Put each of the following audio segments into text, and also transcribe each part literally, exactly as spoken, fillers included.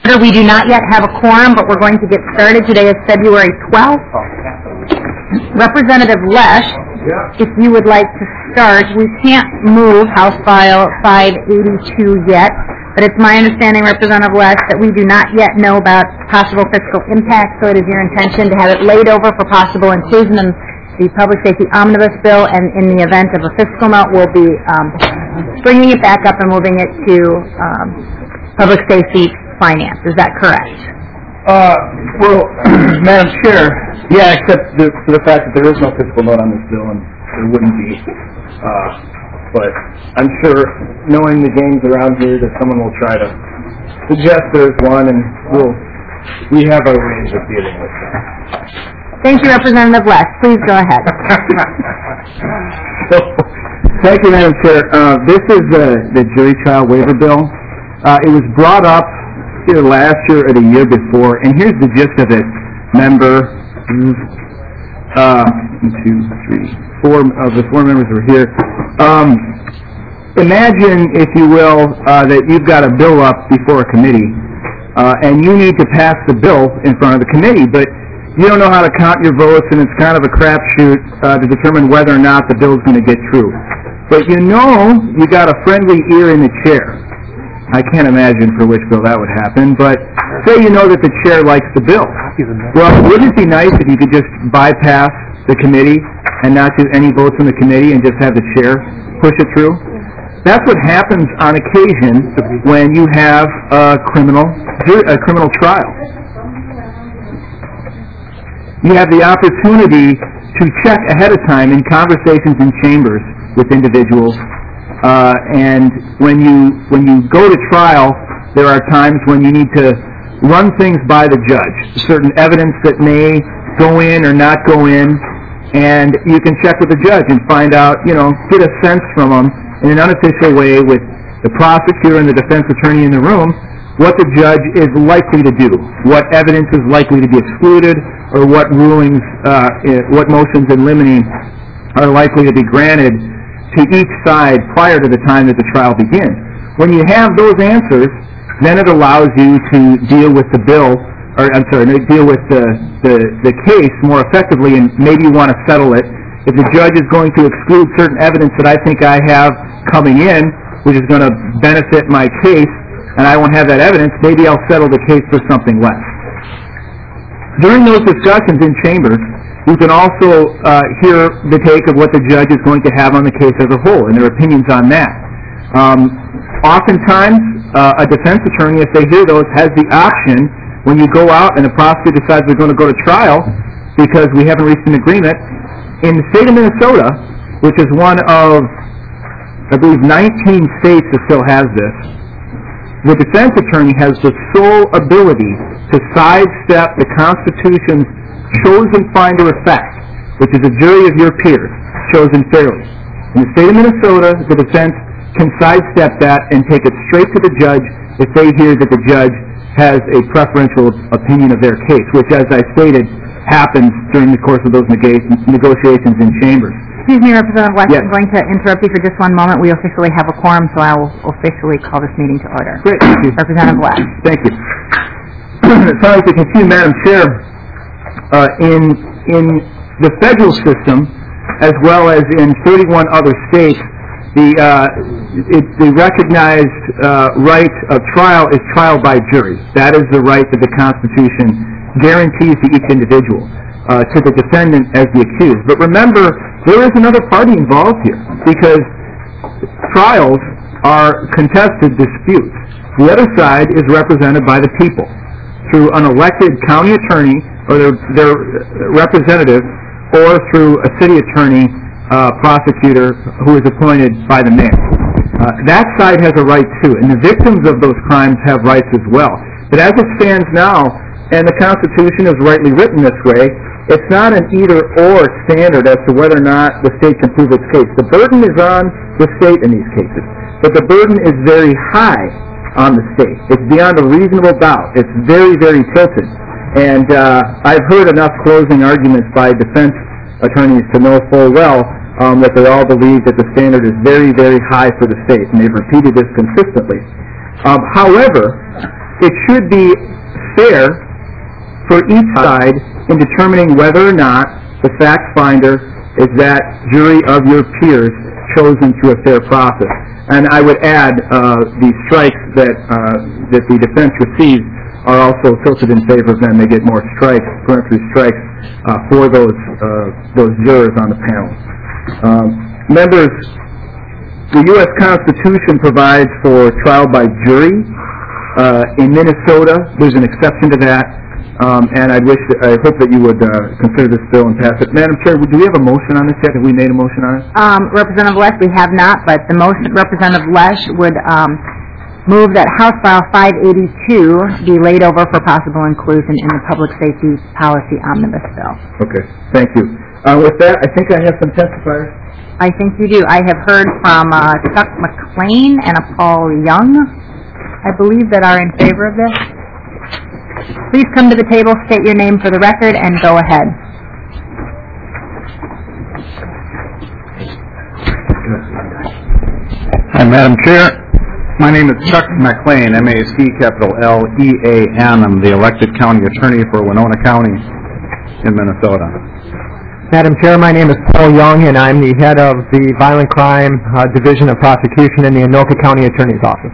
We do not yet have a quorum, but we're going to get started. Today is February twelfth. Representative Lesh, if you would like to start, we can't move House File five eighty-two yet, but it's my understanding, Representative Lesh, that we do not yet know about possible fiscal impact, so it is your intention to have it laid over for possible inclusion in the Public Safety Omnibus Bill, and in the event of a fiscal note, we'll be um, bringing it back up and moving it to um, Public Safety Finance. Is that correct? Uh, well, Madam Chair, yeah, except the, for the fact that there is no fiscal note on this bill, and there wouldn't be. Uh, but I'm sure, knowing the games around here, that someone will try to suggest there's one, and we'll, we have our ways of dealing with that. Thank you, Representative West. Please go ahead. So, thank you, Madam Chair. Uh, this is the, the jury trial waiver bill. Uh, it was brought up here last year or the year before, and here's the gist of it. Member, uh, one, two, three, four of the four members are here. Um, imagine, if you will, uh, that you've got a bill up before a committee, uh, and you need to pass the bill in front of the committee, but you don't know how to count your votes, and it's kind of a crapshoot uh, to determine whether or not the bill is going to get through. But you know you got a friendly ear in the chair. I can't imagine for which bill that would happen, but say you know that the chair likes the bill. Well, wouldn't it be nice if you could just bypass the committee and not do any votes in the committee and just have the chair push it through? That's what happens on occasion when you have a criminal, a criminal trial. You have the opportunity to check ahead of time in conversations in chambers with individuals. Uh, and when you when you go to trial, there are times when you need to run things by the judge, certain evidence that may go in or not go in, and you can check with the judge and find out, you know, get a sense from them in an unofficial way with the prosecutor and the defense attorney in the room what the judge is likely to do, what evidence is likely to be excluded, or what rulings, uh, what motions in limine are likely to be granted to each side prior to the time that the trial begins. When you have those answers, then it allows you to deal with the bill, or I'm sorry, deal with the, the, the case more effectively, and maybe you want to settle it. If the judge is going to exclude certain evidence that I think I have coming in, which is going to benefit my case, and I won't have that evidence, maybe I'll settle the case for something less. During those discussions in chambers, you can also uh, hear the take of what the judge is going to have on the case as a whole and their opinions on that. Um, oftentimes, uh, a defense attorney, if they hear those, has the option, when you go out and the prosecutor decides we're going to go to trial because we haven't reached an agreement, in the state of Minnesota, which is one of, I believe, nineteen states that still has this, the defense attorney has the sole ability to sidestep the Constitution's chosen finder of fact, which is a jury of your peers, chosen fairly. In the state of Minnesota, the defense can sidestep that and take it straight to the judge if they hear that the judge has a preferential opinion of their case, which, as I stated, happens during the course of those negotiations in chambers. Excuse me, Representative West, yes. I'm going to interrupt you for just one moment. We officially have a quorum, so I will officially call this meeting to order. Great. Thank you. Representative West. Thank you. So I'd like to continue, Madam Chair. Uh, in in the federal system, as well as in thirty-one other states, the uh, it, the recognized uh, right of trial is trial by jury. That is the right that the Constitution guarantees to each individual, uh, to the defendant as the accused. But remember, there is another party involved here, because trials are contested disputes. The other side is represented by the people through an elected county attorney or their, their representative, or through a city attorney, uh, prosecutor who is appointed by the mayor. Uh, that side has a right too, and the victims of those crimes have rights as well. But as it stands now, and the Constitution is rightly written this way, it's not an either-or standard as to whether or not the state can prove its case. The burden is on the state in these cases, but the burden is very high on the state. It's beyond a reasonable doubt. It's very, very tilted. And uh, I've heard enough closing arguments by defense attorneys to know full well um, that they all believe that the standard is very, very high for the state, and they've repeated this consistently. Um, however, it should be fair for each side in determining whether or not the fact finder is that jury of your peers chosen through a fair process. And I would add uh, the strikes that uh, that the defense receives are also tilted in favor of them. They get more strikes, peremptory strikes, uh, for those uh, those jurors on the panel. Um, members, the U S Constitution provides for trial by jury. Uh, in Minnesota, there's an exception to that, um, and I wish, that, I hope that you would uh, consider this bill and pass it. Madam Chair, do we have a motion on this yet? Have we made a motion on it? Um, Representative Lesh, we have not, but the motion, Representative Lesh would um, move that House File five eighty-two be laid over for possible inclusion in the Public Safety Policy Omnibus Bill. Okay, thank you. Uh, with that, I think I have some testifiers. I think you do. I have heard from uh, Chuck McLean and a Paul Young, I believe, that are in favor of this. Please come to the table, state your name for the record, and go ahead. Hi, Madam Chair. My name is Chuck McLean, M A C capital L E A N. I'm the elected county attorney for Winona County in Minnesota. Madam Chair, my name is Paul Young, and I'm the head of the Violent Crime uh, Division of Prosecution in the Anoka County Attorney's Office.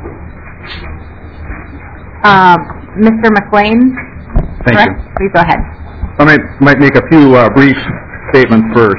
Uh, Mister McLean, Thank correct? you. Please go ahead. I might, might make a few uh, brief statements first.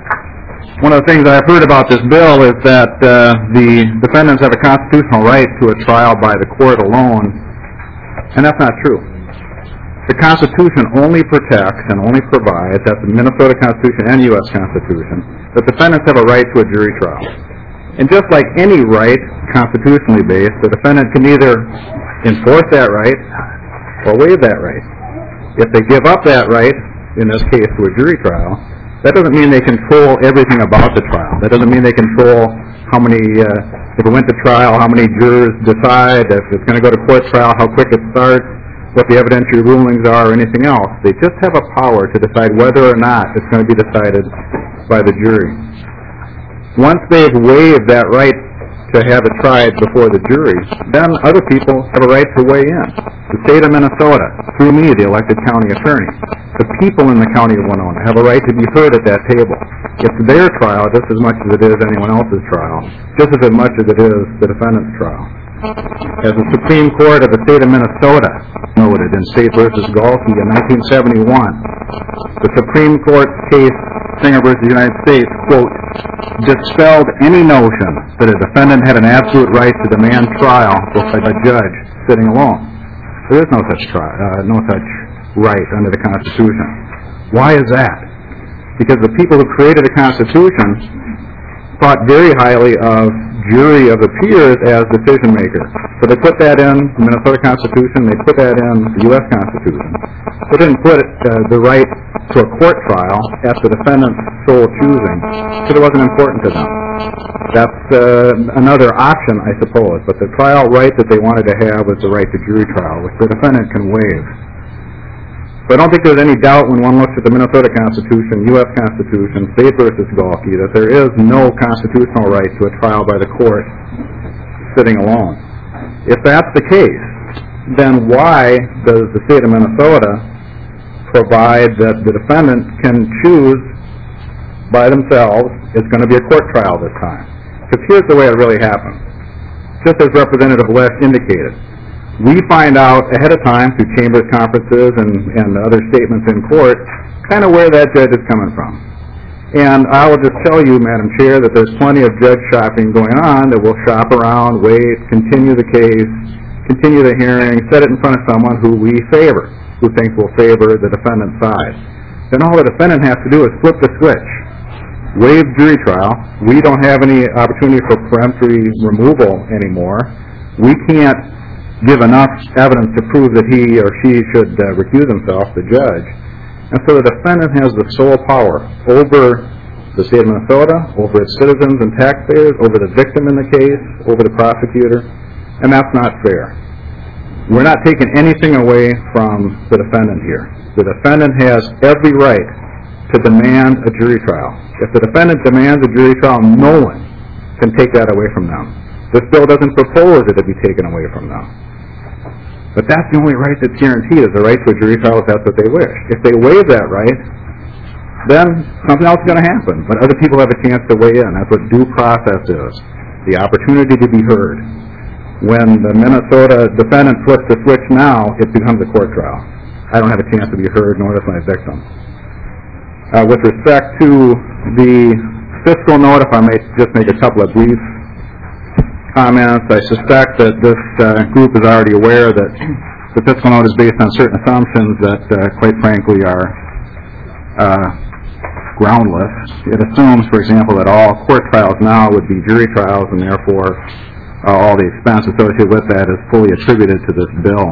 One of the things I've heard about this bill is that uh, the defendants have a constitutional right to a trial by the court alone, and that's not true. The Constitution only protects and only provides, that's the Minnesota Constitution and U S Constitution, that defendants have a right to a jury trial. And just like any right, constitutionally based, the defendant can either enforce that right or waive that right. If they give up that right, in this case to a jury trial, that doesn't mean they control everything about the trial. That doesn't mean they control how many, uh, if it went to trial, how many jurors decide, if it's going to go to court trial, how quick it starts, what the evidentiary rulings are, or anything else. They just have a power to decide whether or not it's going to be decided by the jury. Once they've waived that right to have it tried before the jury, then other people have a right to weigh in. The state of Minnesota, through me, the elected county attorney, the people in the county of Winona have a right to be heard at that table. It's their trial just as much as it is anyone else's trial, just as much as it is the defendant's trial. As the Supreme Court of the state of Minnesota noted in State versus Galkey in nineteen seventy-one, the Supreme Court case Singer versus United States, quote, dispelled any notion that a defendant had an absolute right to demand trial by a judge sitting alone. There is no such trial, uh, no such right under the Constitution. Why is that? Because the people who created the Constitution thought very highly of jury of the peers as decision makers. So they put that in the Minnesota Constitution, they put that in the U S Constitution. They didn't put it, uh, the right to a court trial at the defendant's sole choosing, because it wasn't important to them. That's uh, another option, I suppose, but the trial right that they wanted to have was the right to jury trial, which the defendant can waive. So I don't think there's any doubt when one looks at the Minnesota Constitution, U S Constitution, State versus Galkey, that there is no constitutional right to a trial by the court sitting alone. If that's the case, then why does the state of Minnesota provide that the defendant can choose by themselves it's going to be a court trial this time? Because here's the way it really happens. Just as Representative Lesh indicated, we find out ahead of time through chambers conferences and, and other statements in court kind of where that judge is coming from. And I will just tell you, Madam Chair, that there's plenty of judge shopping going on that will shop around, wait, continue the case, continue the hearing, set it in front of someone who we favor, who thinks will favor the defendant's side. Then all the defendant has to do is flip the switch, waive jury trial. We don't have any opportunity for peremptory removal anymore. We can't give enough evidence to prove that he or she should uh, recuse himself, the judge. And so the defendant has the sole power over the state of Minnesota, over its citizens and taxpayers, over the victim in the case, over the prosecutor, and that's not fair. We're not taking anything away from the defendant here. The defendant has every right to demand a jury trial. If the defendant demands a jury trial, no one can take that away from them. This bill doesn't propose that it be taken away from them. But that's the only right that's guaranteed, is the right to a jury trial if that's what they wish. If they waive that right, then something else is going to happen. But other people have a chance to weigh in. That's what due process is, the opportunity to be heard. When the Minnesota defendant flips the switch now, it becomes a court trial. I don't have a chance to be heard, nor does my victim. Uh, with respect to the fiscal note, if I may just make a couple of brief comments, I suspect that this uh, group is already aware that the fiscal note is based on certain assumptions that, uh, quite frankly, are uh, groundless. It assumes, for example, that all court trials now would be jury trials, and therefore uh, all the expense associated with that is fully attributed to this bill.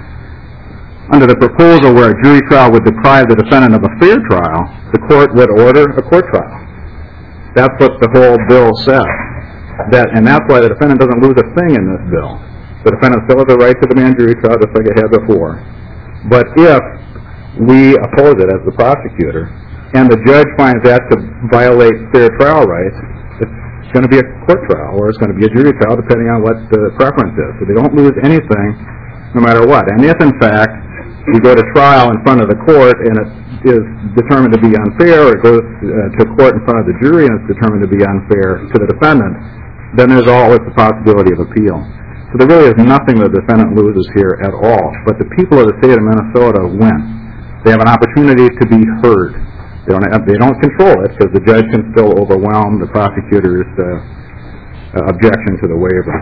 Under the proposal where a jury trial would deprive the defendant of a fair trial, the court would order a court trial. That's what the whole bill says. That, and that's why the defendant doesn't lose a thing in this bill. The defendant still has a right to demand jury trial just like it had before. But if we oppose it as the prosecutor, and the judge finds that to violate fair trial rights, it's going to be a court trial, or it's going to be a jury trial, depending on what the preference is. So they don't lose anything, no matter what. And if, in fact, we go to trial in front of the court and it is determined to be unfair, or it goes uh, to court in front of the jury and it's determined to be unfair to the defendant, then there's always the possibility of appeal. So there really is nothing the defendant loses here at all. But the people of the state of Minnesota win. They have an opportunity to be heard. They don't, have, they don't control it because the judge can still overwhelm the prosecutor's uh, uh, objection to the waiver.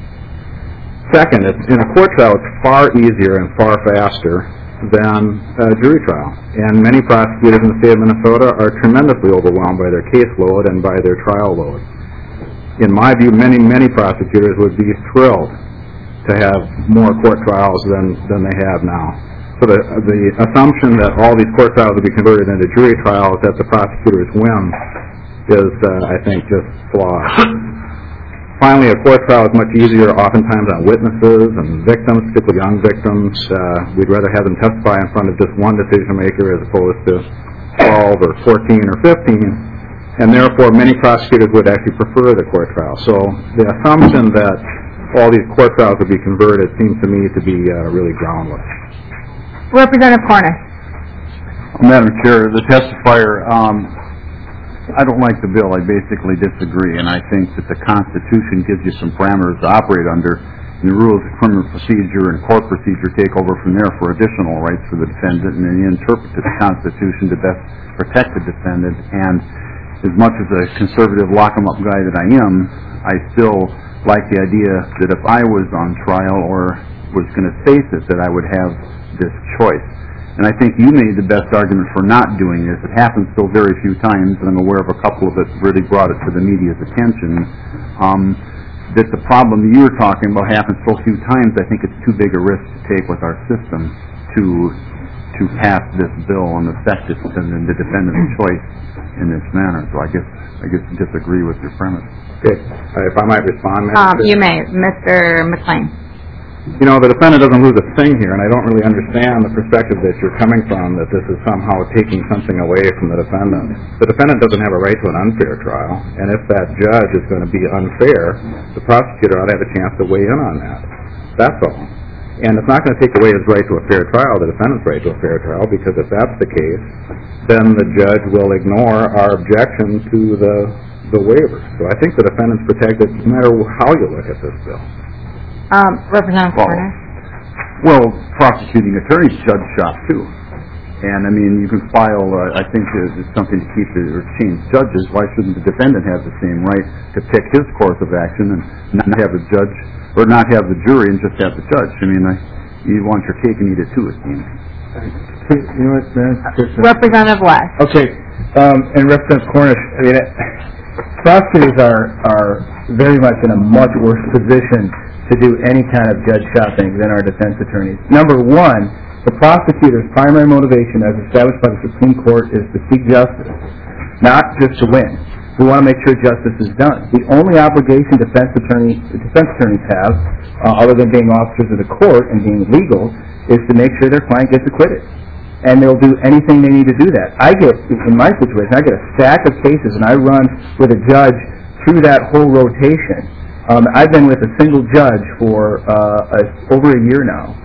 Second, it's, in a court trial, it's far easier and far faster than a jury trial. And many prosecutors in the state of Minnesota are tremendously overwhelmed by their caseload and by their trial load. In my view, many, many prosecutors would be thrilled to have more court trials than, than they have now. So the, the assumption that all these court trials will be converted into jury trials at the prosecutor's whim is, uh, I think, just flawed. Finally, a court trial is much easier oftentimes on witnesses and victims, particularly young victims. Uh, we'd rather have them testify in front of just one decision maker as opposed to twelve or fourteen or fifteen. And therefore, many prosecutors would actually prefer the court trial. So the assumption that all these court trials would be converted seems to me to be uh, really groundless. Representative Cornish. Madam Chair, the testifier, um, I don't like the bill. I basically disagree, and I think that the Constitution gives you some parameters to operate under, and the rules of criminal procedure and court procedure take over from there for additional rights for the defendant, and then you interpret the Constitution to best protect the defendant. And as much as a conservative lock-em-up guy that I am, I still like the idea that if I was on trial or was going to face it, that I would have this choice. And I think you made the best argument for not doing this. It happens so very few times, and I'm aware of a couple of it really brought it to the media's attention, um, that the problem you were talking about happens so few times, I think it's too big a risk to take with our system to to pass this bill and affect it and the defendant's choice in this manner. So I guess I guess disagree with your premise. Okay. Uh, if I might respond, Um, you may, Mister McLean. You know, the defendant doesn't lose a thing here, and I don't really understand the perspective that you're coming from, that this is somehow taking something away from the defendant. The defendant doesn't have a right to an unfair trial, and if that judge is going to be unfair, the prosecutor ought to have a chance to weigh in on that. That's all. And it's not going to take away his right to a fair trial, the defendant's right to a fair trial, because if that's the case, then the judge will ignore our objection to the, the waiver. So I think the defendant's protected no matter how you look at this bill. Um, Representative Well, Cornish. well, prosecuting attorneys judge shop too. And I mean, you can file, uh, I think it's something to keep it, or change judges. Why shouldn't the defendant have the same right to pick his course of action and not have the judge, or not have the jury and just have the judge? I mean, I, you want your cake and eat it too, it seems. You know what, man? Representative West. Okay, um, and Representative Cornish, I mean, prosecutors are, are very much in a much worse position to do any kind of judge shopping than our defense attorneys. Number one, the prosecutor's primary motivation as established by the Supreme Court is to seek justice, not just to win. We want to make sure justice is done. The only obligation defense attorneys, defense attorneys have, uh, other than being officers of the court and being legal, is to make sure their client gets acquitted. And they'll do anything they need to do that. I get, in my situation, I get a stack of cases, and I run with a judge through that whole rotation. Um, I've been with a single judge for uh, a, over a year now.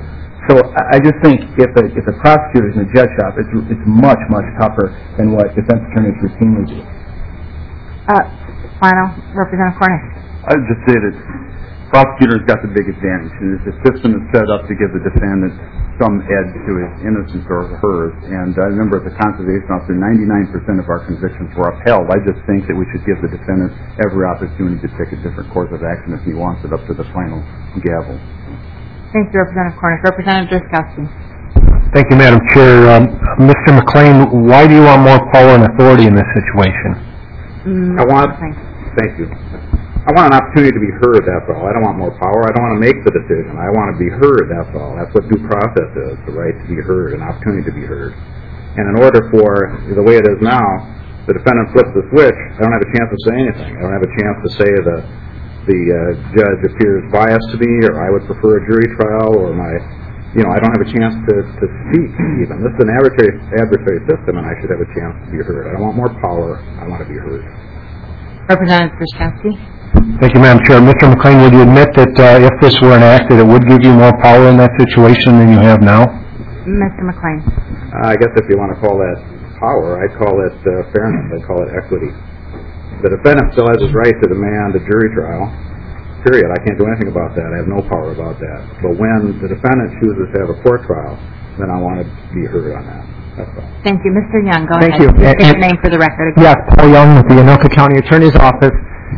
So I I just think if a, if a prosecutor is in a judge shop, it's, it's much, much tougher than what defense attorneys routinely do. Uh, final, Representative Cornish. I would just say that prosecutor's got the big advantage, and the system is set up to give the defendant some edge to his innocence or hers. And I remember as a conservation officer, ninety-nine percent of our convictions were upheld. I just think that we should give the defendant every opportunity to take a different course of action if he wants it up to the final gavel. Thank you, Representative Cornish. Representative Driscollowski. Thank you, Madam Chair. Um, Mister McLean, why do you want more power and authority in this situation? Mm, I want, thanks. thank you. I want an opportunity to be heard, that's all. I don't want more power. I don't want to make the decision. I want to be heard, that's all. That's what due process is, the right to be heard, an opportunity to be heard. And in order for, the way it is now, the defendant flips the switch, I don't have a chance to say anything. I don't have a chance to say that the uh, judge appears biased to me, or I would prefer a jury trial, or my, you know, I don't have a chance to, to speak, even. This is an adversary, adversary system, and I should have a chance to be heard. I don't want more power. I want to be heard. Representative Driscollowski. Thank you, Madam Chair. Mister McLean, would you admit that uh, if this were enacted, it would give you more power in that situation than you have now? Mister McLean. Uh, I guess if you want to call that power, I'd call it uh, fairness. I'd call it equity. The defendant still has his right to demand a jury trial, period. I can't do anything about that. I have no power about that. But when the defendant chooses to have a court trial, then I want to be heard on that. That's all. Thank you. Mister Young, go Thank ahead. you. Please And- state your and- name for the record again. Yes, Paul Young with the Anoka County Attorney's Office.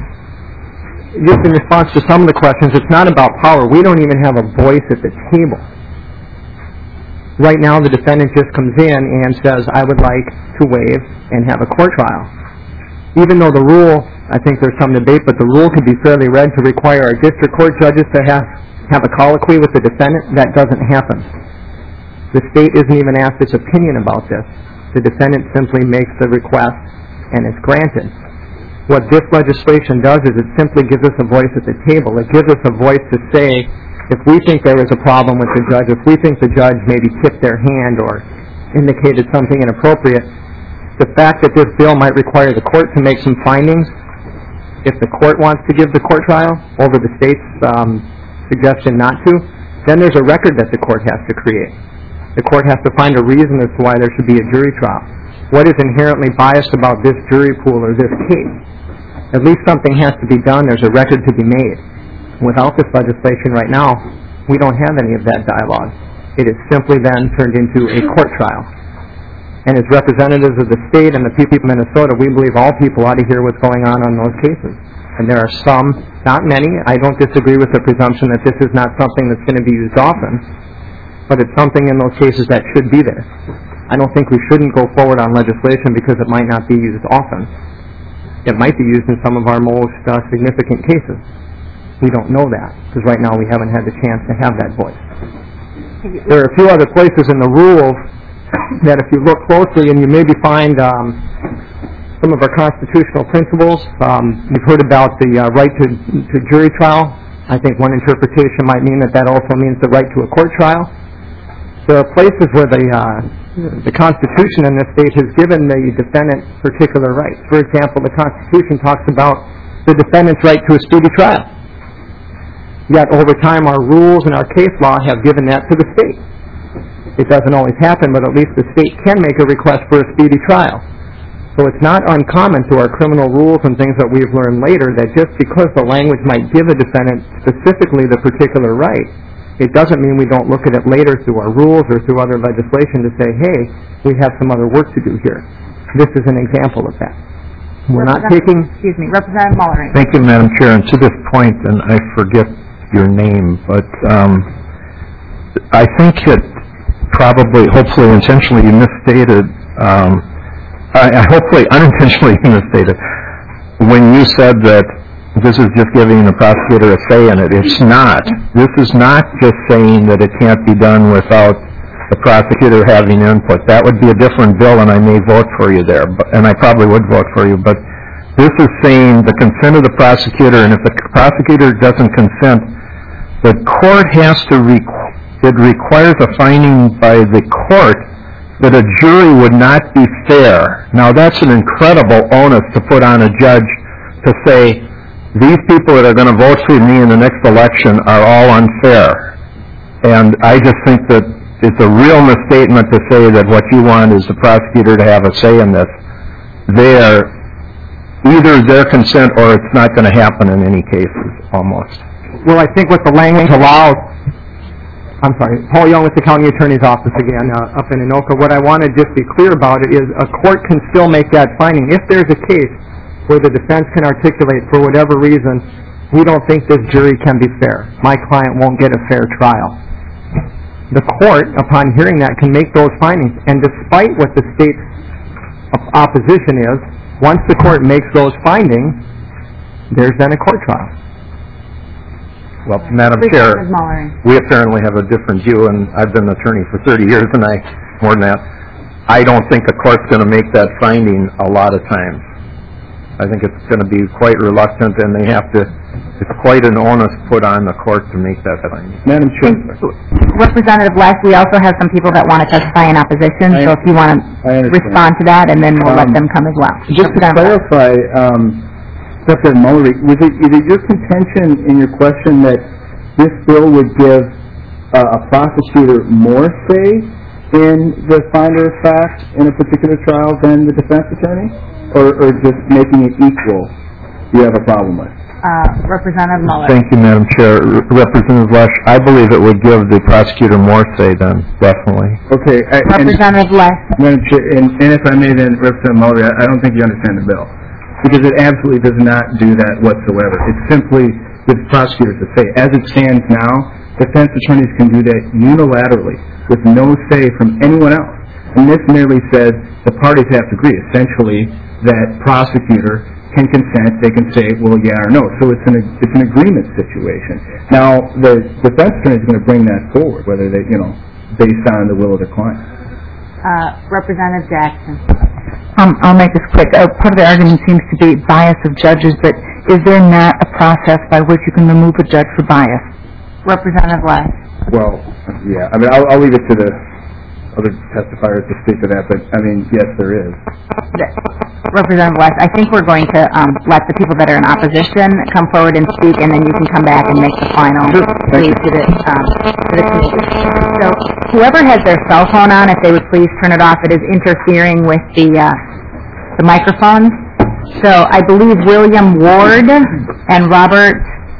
Just in response to some of the questions, it's not about power. We don't even have a voice at the table. Right now, the defendant just comes in and says, I would like to waive and have a court trial. Even though the rule, I think there's some debate, but the rule could be fairly read to require our district court judges to have, have a colloquy with the defendant. That doesn't happen. The state isn't even asked its opinion about this. The defendant simply makes the request and it's granted. What this legislation does is it simply gives us a voice at the table. It gives us a voice to say, if we think there is a problem with the judge, if we think the judge maybe tipped their hand or indicated something inappropriate, the fact that this bill might require the court to make some findings, if the court wants to give the court trial over the state's um, suggestion not to, then there's a record that the court has to create. The court has to find a reason as to why there should be a jury trial. What is inherently biased about this jury pool or this case? At least something has to be done. There's a record to be made. Without this legislation right now, we don't have any of that dialogue. It is simply then turned into a court trial. And as representatives of the state and the people of Minnesota, we believe all people ought to hear what's going on on those cases. And there are some, not many, I don't disagree with the presumption that this is not something that's going to be used often, but it's something in those cases that should be there. I don't think we shouldn't go forward on legislation because it might not be used often. It might be used in some of our most uh, significant cases. We don't know that, because right now we haven't had the chance to have that voice. There are a few other places in the rules that if you look closely and you maybe find um, some of our constitutional principles, um, you've heard about the uh, right to, to jury trial. I think one interpretation might mean that that also means the right to a court trial. There are places where the, uh, the Constitution in this state has given the defendant particular rights. For example, the Constitution talks about the defendant's right to a speedy trial. Yet over time our rules and our case law have given that to the state. It doesn't always happen, but at least the state can make a request for a speedy trial. So it's not uncommon to our criminal rules and things that we've learned later that just because the language might give a defendant specifically the particular right, it doesn't mean we don't look at it later through our rules or through other legislation to say, hey, we have some other work to do here. This is an example of that. We're not taking... Excuse me, Representative Mullery. Thank you, Madam Chair. And to this point, and I forget your name, but um, I think it probably, hopefully intentionally you misstated, um, I, I hopefully unintentionally misstated, when you said that this is just giving the prosecutor a say in it. It's not. This is not just saying that it can't be done without the prosecutor having input. That would be a different bill, and I may vote for you there, but, and I probably would vote for you, but this is saying the consent of the prosecutor, and if the prosecutor doesn't consent, the court has to, requ- it requires a finding by the court that a jury would not be fair. Now that's an incredible onus to put on a judge to say, these people that are going to vote for me in the next election are all unfair. And I just think that it's a real misstatement to say that what you want is the prosecutor to have a say in this. They're either their consent or it's not going to happen in any cases, almost. Well, I think what the language allows, I'm sorry, Paul Young with the County Attorney's Office again, uh, up in Anoka. What I want to just be clear about it is a court can still make that finding. If there's a case where the defense can articulate for whatever reason, we don't think this jury can be fair. My client won't get a fair trial. The court, upon hearing that, can make those findings. And despite what the state's opposition is, once the court makes those findings, there's then a court trial. Well, Madam Chair, we apparently have a different view, and I've been an attorney for thirty years, and I, more than that, I don't think a court's going to make that finding a lot of times. I think it's going to be quite reluctant, and they have to, it's quite an onus put on the court to make that finding. Madam Chair. Representative Les, we also have some people that want to testify in opposition, I, so if you want to respond to that, and then we'll um, let them come as well. Just to clarify, um, Representative Mullery, was it, is it your contention in your question that this bill would give uh, a prosecutor more say in the finder of fact in a particular trial than the defense attorney? Or, or just making it equal you have a problem with? Uh, Representative Muller. Thank you, Madam Chair. R- Representative Lesh, I believe it would give the prosecutor more say then, definitely. Okay. I, Representative Lesh. Madam Chair, and, and if I may then, Representative Muller, I, I don't think you understand the bill. Because it absolutely does not do that whatsoever. It simply gives prosecutors a say. As it stands now, defense attorneys can do that unilaterally with no say from anyone else. And this merely says the parties have to agree, essentially, that prosecutor can consent, they can say, well, yeah or no. So it's an it's an agreement situation. Now, the defense attorney is going to bring that forward, whether they, you know, based on the will of their client. Uh, Representative Jackson. Um, I'll make this quick. Uh, part of the argument seems to be bias of judges, but is there not a process by which you can remove a judge for bias? Representative Les. Well, yeah. I mean, I'll, I'll leave it to the other testifiers to speak to that, but, I mean, yes, there is. Representative Les, I think we're going to um, let the people that are in opposition come forward and speak, and then you can come back and make the final plea to the, um, to the committee. So whoever has their cell phone on, if they would please turn it off, it is interfering with the, uh, the microphones. So I believe William Ward and Robert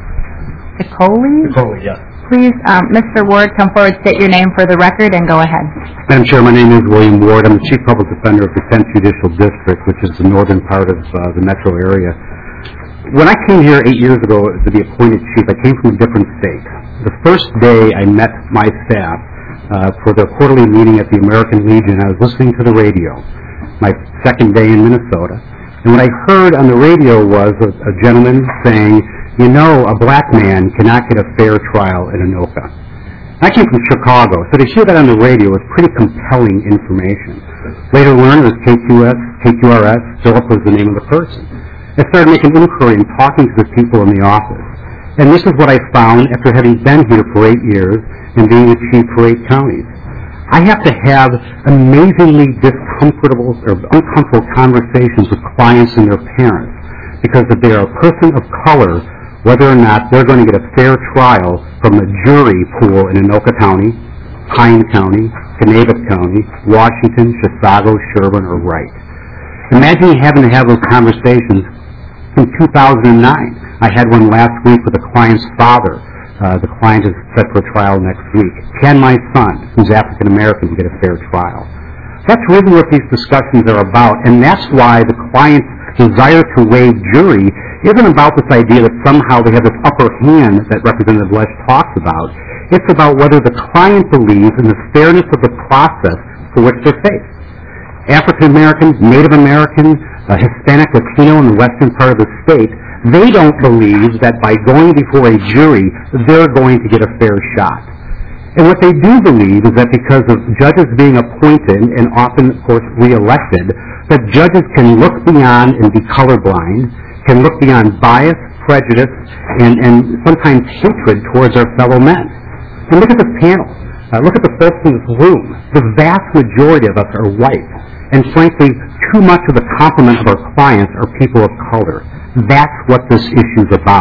Piccoli? Piccoli, yes. Please, um, Mister Ward, come forward, state your name for the record, and go ahead. Madam Chair, my name is William Ward. I'm the Chief Public Defender of the tenth Judicial District, which is the northern part of uh, the metro area. When I came here eight years ago to be appointed chief, I came from a different state. The first day I met my staff uh, for their quarterly meeting at the American Legion, I was listening to the radio. My second day in Minnesota. And what I heard on the radio was a, a gentleman saying, you know, a black man cannot get a fair trial in Anoka. I came from Chicago, so to hear that on the radio was pretty compelling information. Later learned it was K Q S, K Q R S, Philip was the name of the person. I started making inquiry and talking to the people in the office. And this is what I found after having been here for eight years and being the chief for eight counties. I have to have amazingly discomfortable or uncomfortable conversations with clients and their parents because if they are a person of color, whether or not they're going to get a fair trial from the jury pool in Anoka County, Pine County, Kanabec County, Washington, Chisago, Sherburne, or Wright. Imagine having to have those conversations in two thousand nine. I had one last week with a client's father. Uh, the client is set for a trial next week. Can my son, who's African American, get a fair trial? That's really what these discussions are about, and that's why the client's desire to waive jury isn't about this idea that somehow they have this upper hand that Representative Lesh talks about. It's about whether the client believes in the fairness of the process for which they're faced. African Americans, Native Americans, uh, Hispanic, Latino in the western part of the state, they don't believe that by going before a jury, they're going to get a fair shot. And what they do believe is that because of judges being appointed and often, of course, reelected, that judges can look beyond and be colorblind, can look beyond bias, prejudice, and, and sometimes hatred towards our fellow men. And look at this panel. Uh, look at the folks in this room. The vast majority of us are white. And frankly, too much of the complement of our clients are people of color. That's what this issue is about.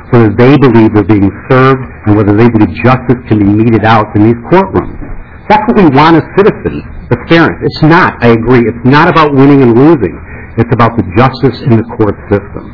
whether they believe they're being served and whether they believe justice can be meted out in these courtrooms. That's what we want as citizens, the fairness. It's not, I agree, it's not about winning and losing. It's about the justice in the court system.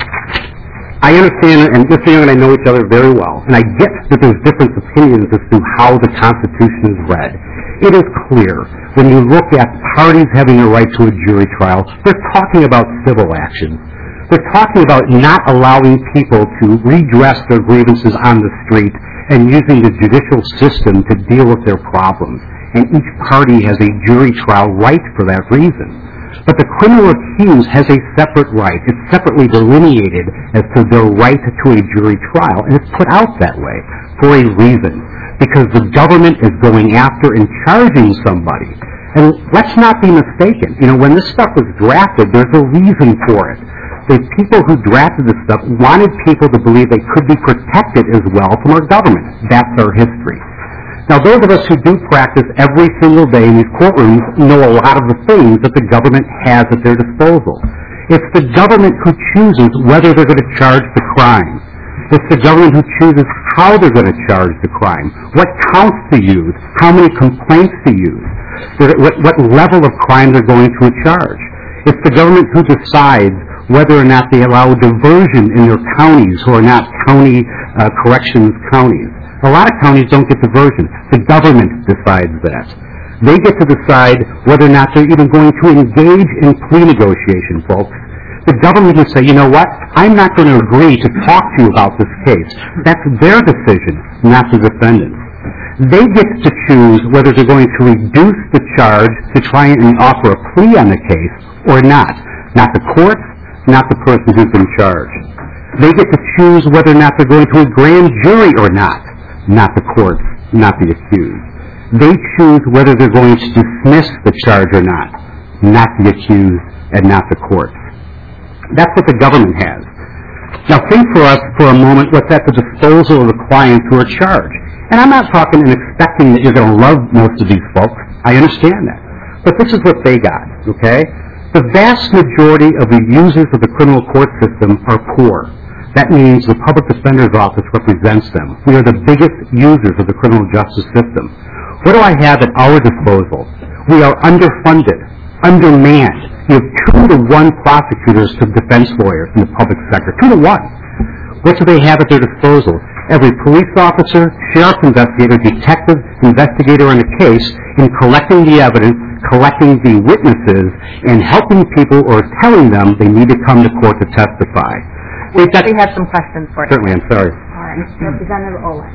I understand, and Mister Young and I know each other very well, and I get that there's different opinions as to how the Constitution is read. It is clear, when you look at parties having a right to a jury trial, they're talking about civil actions. They're talking about not allowing people to redress their grievances on the street and using the judicial system to deal with their problems. And each party has a jury trial right for that reason. But the criminal accused has a separate right. It's separately delineated as to their right to a jury trial, and it's put out that way for a reason. Because the government is going after and charging somebody. And let's not be mistaken. You know, when this stuff was drafted, there's a reason for it. The people who drafted this stuff wanted people to believe they could be protected as well from our government. That's our history. Now, those of us who do practice every single day in these courtrooms know a lot of the things that the government has at their disposal. It's the government who chooses whether they're going to charge the crime. It's the government who chooses how they're going to charge the crime, what counts to use, how many complaints to use, what, what level of crime they're going to charge. It's the government who decides whether or not they allow diversion in their counties who are not county uh, corrections counties. A lot of counties don't get diversion. The government decides that. They get to decide whether or not they're even going to engage in plea negotiation, folks. The government will say, you know what, I'm not going to agree to talk to you about this case. That's their decision, not the defendant's. They get to choose whether they're going to reduce the charge to try and offer a plea on the case or not. Not the court, not the person who's been charged. They get to choose whether or not they're going to a grand jury or not. Not the court, not the accused. They choose whether they're going to dismiss the charge or not. Not the accused and not the court. That's what the government has. Now think for us for a moment what's at the disposal of the clients who are charged. And I'm not talking and expecting that you're going to love most of these folks. I understand that. But this is what they got, okay? The vast majority of the users of the criminal court system are poor. That means the public defender's office represents them. We are the biggest users of the criminal justice system. What do I have at our disposal? We are underfunded, undermanned. You have two to one prosecutors to defense lawyers in the public sector. Two to one. What do they have at their disposal? Every police officer, sheriff's investigator, detective, investigator on a case in collecting the evidence, collecting the witnesses, and helping people or telling them they need to come to court to testify. We've got, we have some questions for you. Certainly, I'm sorry. All right, Representative Olin.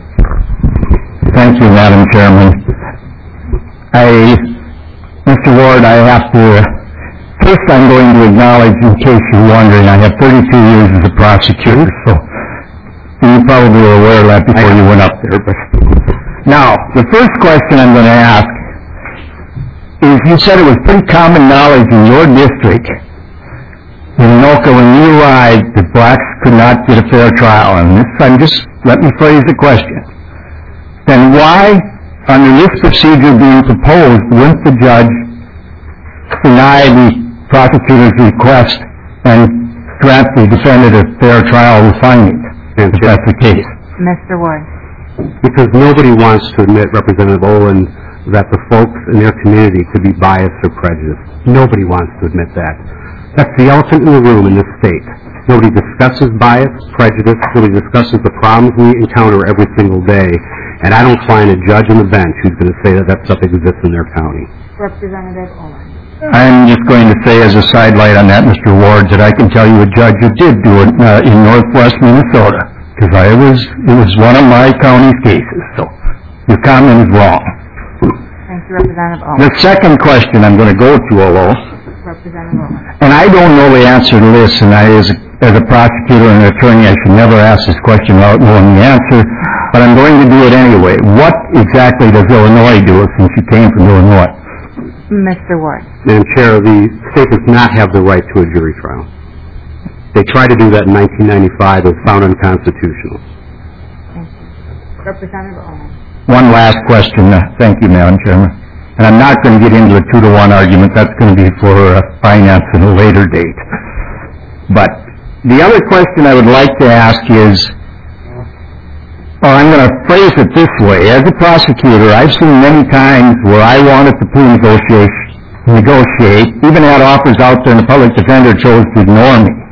Thank you, Madam Chairman. I, Mister Ward, I have to, first I'm going to acknowledge, in case you're wondering, I have thirty-two years as a prosecutor, so you probably were aware of that before you went up there. But now, the first question I'm going to ask is, you said it was pretty common knowledge in your district, in Anoka, when you arrived, that blacks could not get a fair trial. And this, I'm just, let me phrase the question. Then why, under this procedure being proposed, wouldn't the judge deny the prosecutor's request and grant the defendant a fair trial with findings, if that's the case? Mister Ward. Because nobody wants to admit, Representative Olin, that the folks in their community could be biased or prejudiced. Nobody wants to admit that. That's the elephant in the room in this state. Nobody discusses bias, prejudice. Nobody discusses the problems we encounter every single day. And I don't find a judge on the bench who's going to say that that stuff exists in their county. Representative Olin. I'm just going to say as a sidelight on that, Mister Ward, that I can tell you a judge who did do it uh, in northwest Minnesota, because I was, it was one of my county's cases. So your comment is wrong. Thank you, Representative Olin. The second question I'm going to go to, although, Representative Olin. and I don't know the answer to this, and I, as a, as a prosecutor and an attorney, I should never ask this question without knowing the answer, but I'm going to do it anyway. What exactly does Illinois do since you came from Illinois? Mister Ward. Madam Chair, the state does not have the right to a jury trial. They tried to do that in nineteen ninety-five. It was found unconstitutional. Thank you. Representative Olin. One last question. Uh, thank you, Madam Chairman. And I'm not going to get into a two to one argument. That's going to be for uh, finance at a later date. But the other question I would like to ask is, Well, I'm going to phrase it this way. As a prosecutor, I've seen many times where I wanted to plea negotiate, negotiate, even had offers out there and the public defender chose to ignore me.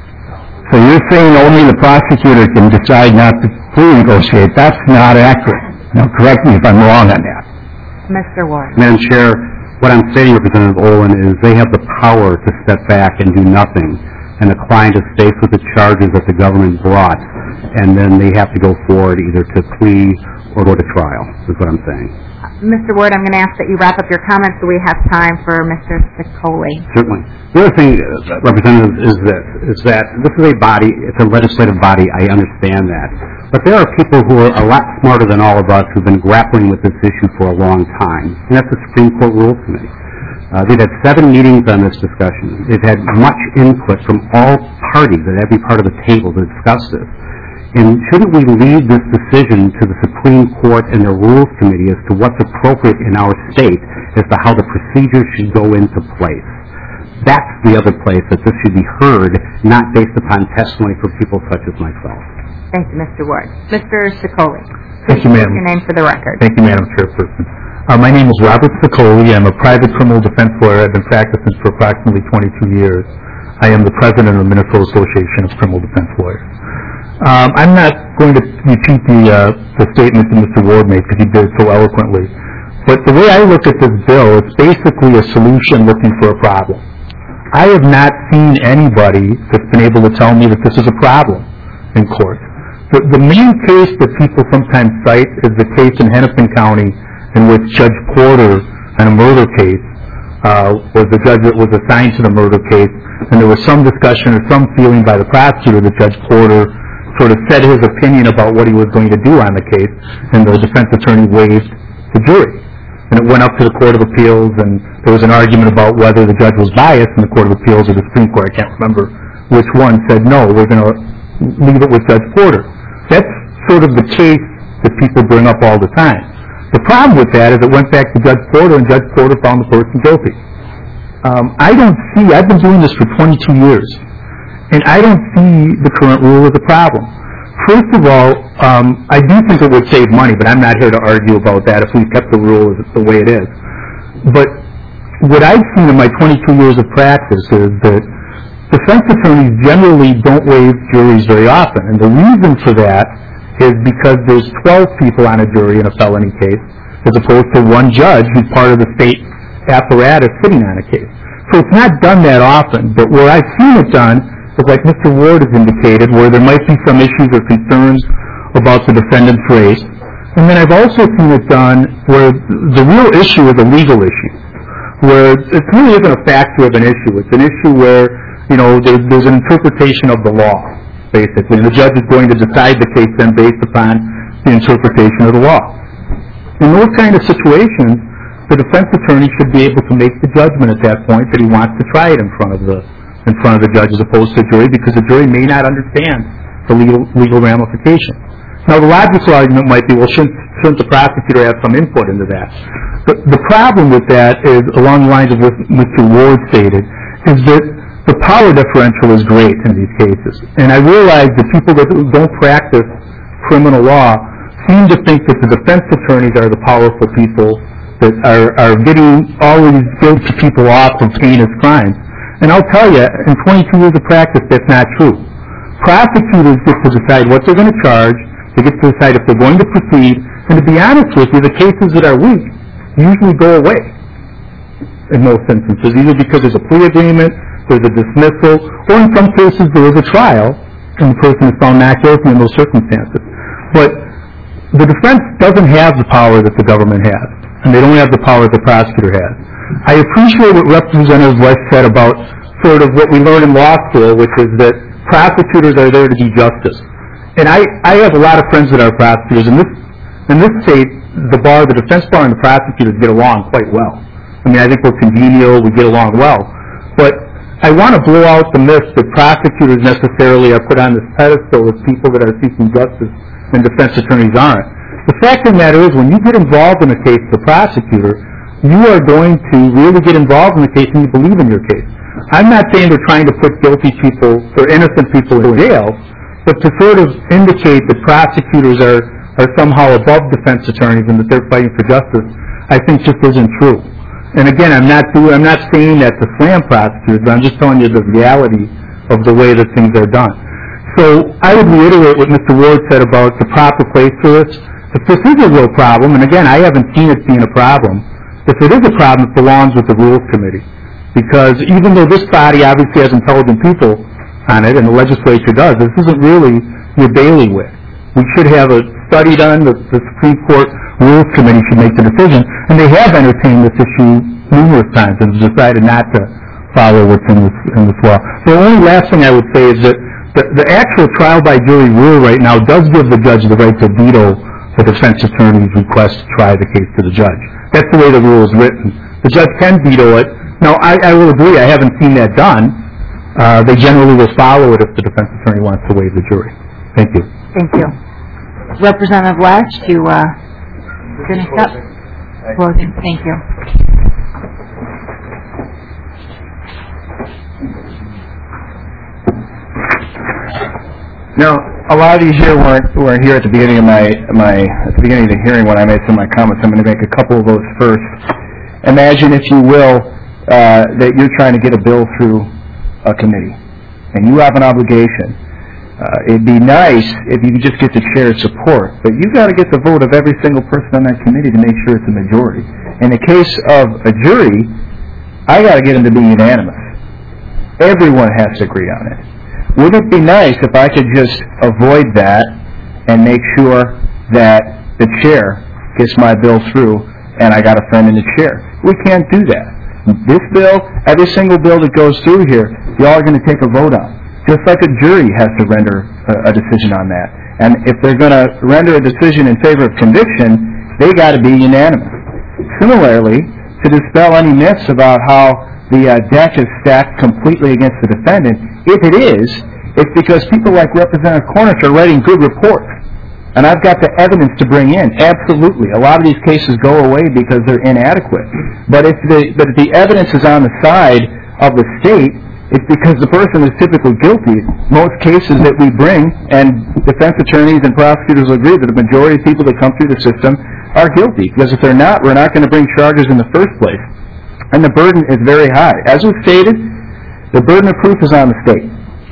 So you're saying only the prosecutor can decide not to plea negotiate. That's not accurate. Now, correct me if I'm wrong on that. Mister Ward. Madam Chair, what I'm saying, Representative Olin, is they have the power to step back and do nothing, and the client is faced with the charges that the government brought, and then they have to go forward either to plea or go to trial, is what I'm saying. Mister Ward, I'm going to ask that you wrap up your comments so we have time for Mister Sicoli. Certainly. The other thing, uh, Representative, is this, is that this is a body, it's a legislative body, I understand that. But there are people who are a lot smarter than all of us who've been grappling with this issue for a long time, and that's the Supreme Court Rules Committee. Uh, they've had seven meetings on this discussion. They've had much input from all parties at every part of the table to discuss this. And shouldn't we leave this decision to the Supreme Court and the Rules Committee as to what's appropriate in our state as to how the procedures should go into place? That's the other place that this should be heard, not based upon testimony from people such as myself. Thank you, Mister Ward. Mister Sicoli. Thank you, ma'am. Your name for the record. Thank you, Madam Chairperson. Uh, my name is Robert Sicoli. I'm a private criminal defense lawyer. I've been practicing for approximately twenty-two years. I am the president of the Minnesota Association of Criminal Defense Lawyers. Um, I'm not going to repeat the, uh, the statement that Mister Ward made because he did it so eloquently. But the way I look at this bill, it's basically a solution looking for a problem. I have not seen anybody that's been able to tell me that this is a problem in court. The, the main case that people sometimes cite is the case in Hennepin County in which Judge Porter, in a murder case, uh, was the judge that was assigned to the murder case, and there was some discussion or some feeling by the prosecutor that Judge Porter sort of said his opinion about what he was going to do on the case, and the defense attorney waived the jury. And it went up to the Court of Appeals, and there was an argument about whether the judge was biased in the Court of Appeals or the Supreme Court, I can't remember which one, said, no, we're going to leave it with Judge Porter. That's sort of the case that people bring up all the time. The problem with that is it went back to Judge Porter, and Judge Porter found the person guilty. Um, I don't see, I've been doing this for twenty-two years, and I don't see the current rule as a problem. First of all, um, I do think it would save money, but I'm not here to argue about that if we kept the rule as the way it is. But what I've seen in my twenty-two years of practice is that defense attorneys generally don't waive juries very often, and the reason for that is because there's twelve people on a jury in a felony case, as opposed to one judge who's part of the state apparatus sitting on a case. So it's not done that often, but where I've seen it done is like Mister Ward has indicated, where there might be some issues or concerns about the defendant's race. And then I've also seen it done where the real issue is a legal issue, where it really isn't a fact-driven issue. It's an issue where, you know, there's, there's an interpretation of the law, basically, and the judge is going to decide the case then based upon the interpretation of the law. In those kind of situations, the defense attorney should be able to make the judgment at that point that he wants to try it in front of the in front of the judge as opposed to the jury, because the jury may not understand the legal, legal ramifications. Now, the logical argument might be, well, shouldn't, shouldn't the prosecutor have some input into that? But the problem with that is, along the lines of what Mister Ward stated, is that the power differential is great in these cases. And I realize that people that don't practice criminal law seem to think that the defense attorneys are the powerful people that are, are getting all these guilty people off of heinous crimes. And I'll tell you, in twenty-two years of practice, that's not true. Prosecutors get to decide what they're going to charge, they get to decide if they're going to proceed, and to be honest with you, the cases that are weak usually go away in most instances, either because there's a plea agreement, there's a dismissal, or in some cases there is a trial, and the person is found not guilty in those circumstances. But the defense doesn't have the power that the government has, and they don't have the power that the prosecutor has. I appreciate what Representative West said about sort of what we learn in law school, which is that prosecutors are there to do justice. And I, I have a lot of friends that are prosecutors. In this, in this state, the bar, the defense bar and the prosecutors get along quite well. I mean, I think we're congenial, we get along well. But I want to blow out the myth that prosecutors necessarily are put on this pedestal as people that are seeking justice and defense attorneys aren't. The fact of the matter is, when you get involved in a case as a prosecutor, you are going to really get involved in the case and you believe in your case. I'm not saying they're trying to put guilty people or innocent people in jail, but to sort of indicate that prosecutors are are somehow above defense attorneys and that they're fighting for justice, I think just isn't true. And again, I'm not doing, I'm not saying that to slam prosecutors, but I'm just telling you the reality of the way that things are done. So I would reiterate what Mister Ward said about the proper place for this. If this is a real problem, and again, I haven't seen it being a problem, if it is a problem, it belongs with the Rules Committee. Because even though this body obviously has intelligent people on it, and the legislature does, this isn't really your bailiwick. We should have a study done, the, the Supreme Court Rules Committee should make the decision, and they have entertained this issue numerous times and decided not to follow what's in this, in this law. The only last thing I would say is that the, the actual trial by jury rule right now does give the judge the right to veto the defense attorney's request to try the case to the judge. That's the way the rule is written. The judge can veto it. Now, I, I will agree, I haven't seen that done. Uh, they generally will follow it if the defense attorney wants to waive the jury. Thank you. Thank you. Representative Lash, to uh, finish up. Closing. Thank you. Now, a lot of these here weren't, weren't here at the beginning of my, my, at the beginning of the hearing when I made some of my comments. I'm going to make a couple of those first. Imagine, if you will, uh, that you're trying to get a bill through a committee, and you have an obligation. Uh, it'd be nice if you could just get the chair's support, but you've got to get the vote of every single person on that committee to make sure it's a majority. In the case of a jury, I got to get them to be unanimous. Everyone has to agree on it. Wouldn't it be nice if I could just avoid that and make sure that the chair gets my bill through and I got a friend in the chair? We can't do that. This bill, every single bill that goes through here, y'all are going to take a vote on. Just like a jury has to render a, a decision on that. And if they're going to render a decision in favor of conviction, they got to be unanimous. Similarly, to dispel any myths about how the uh, deck is stacked completely against the defendant, if it is, it's because people like Representative Cornish are writing good reports. And I've got the evidence to bring in. Absolutely. A lot of these cases go away because they're inadequate. But if the, but if the evidence is on the side of the state, it's because the person is typically guilty. Most cases that we bring, and defense attorneys and prosecutors will agree that the majority of people that come through the system are guilty. Because if they're not, we're not going to bring charges in the first place. And the burden is very high. As was stated, the burden of proof is on the state.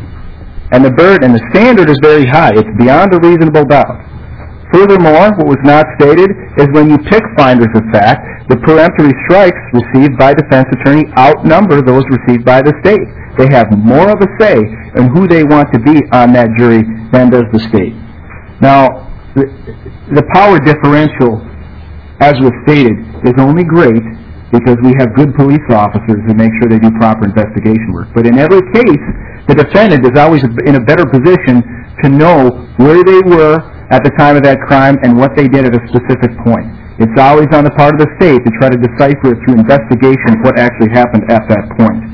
And the burden and the standard is very high. It's beyond a reasonable doubt. Furthermore, what was not stated is when you pick finders of fact, the peremptory strikes received by defense attorney outnumber those received by the state. They have more of a say in who they want to be on that jury than does the state. Now, the, the power differential, as was stated, is only great because we have good police officers who make sure they do proper investigation work. But in every case, the defendant is always in a better position to know where they were at the time of that crime and what they did at a specific point. It's always on the part of the state to try to decipher it through investigation what actually happened at that point.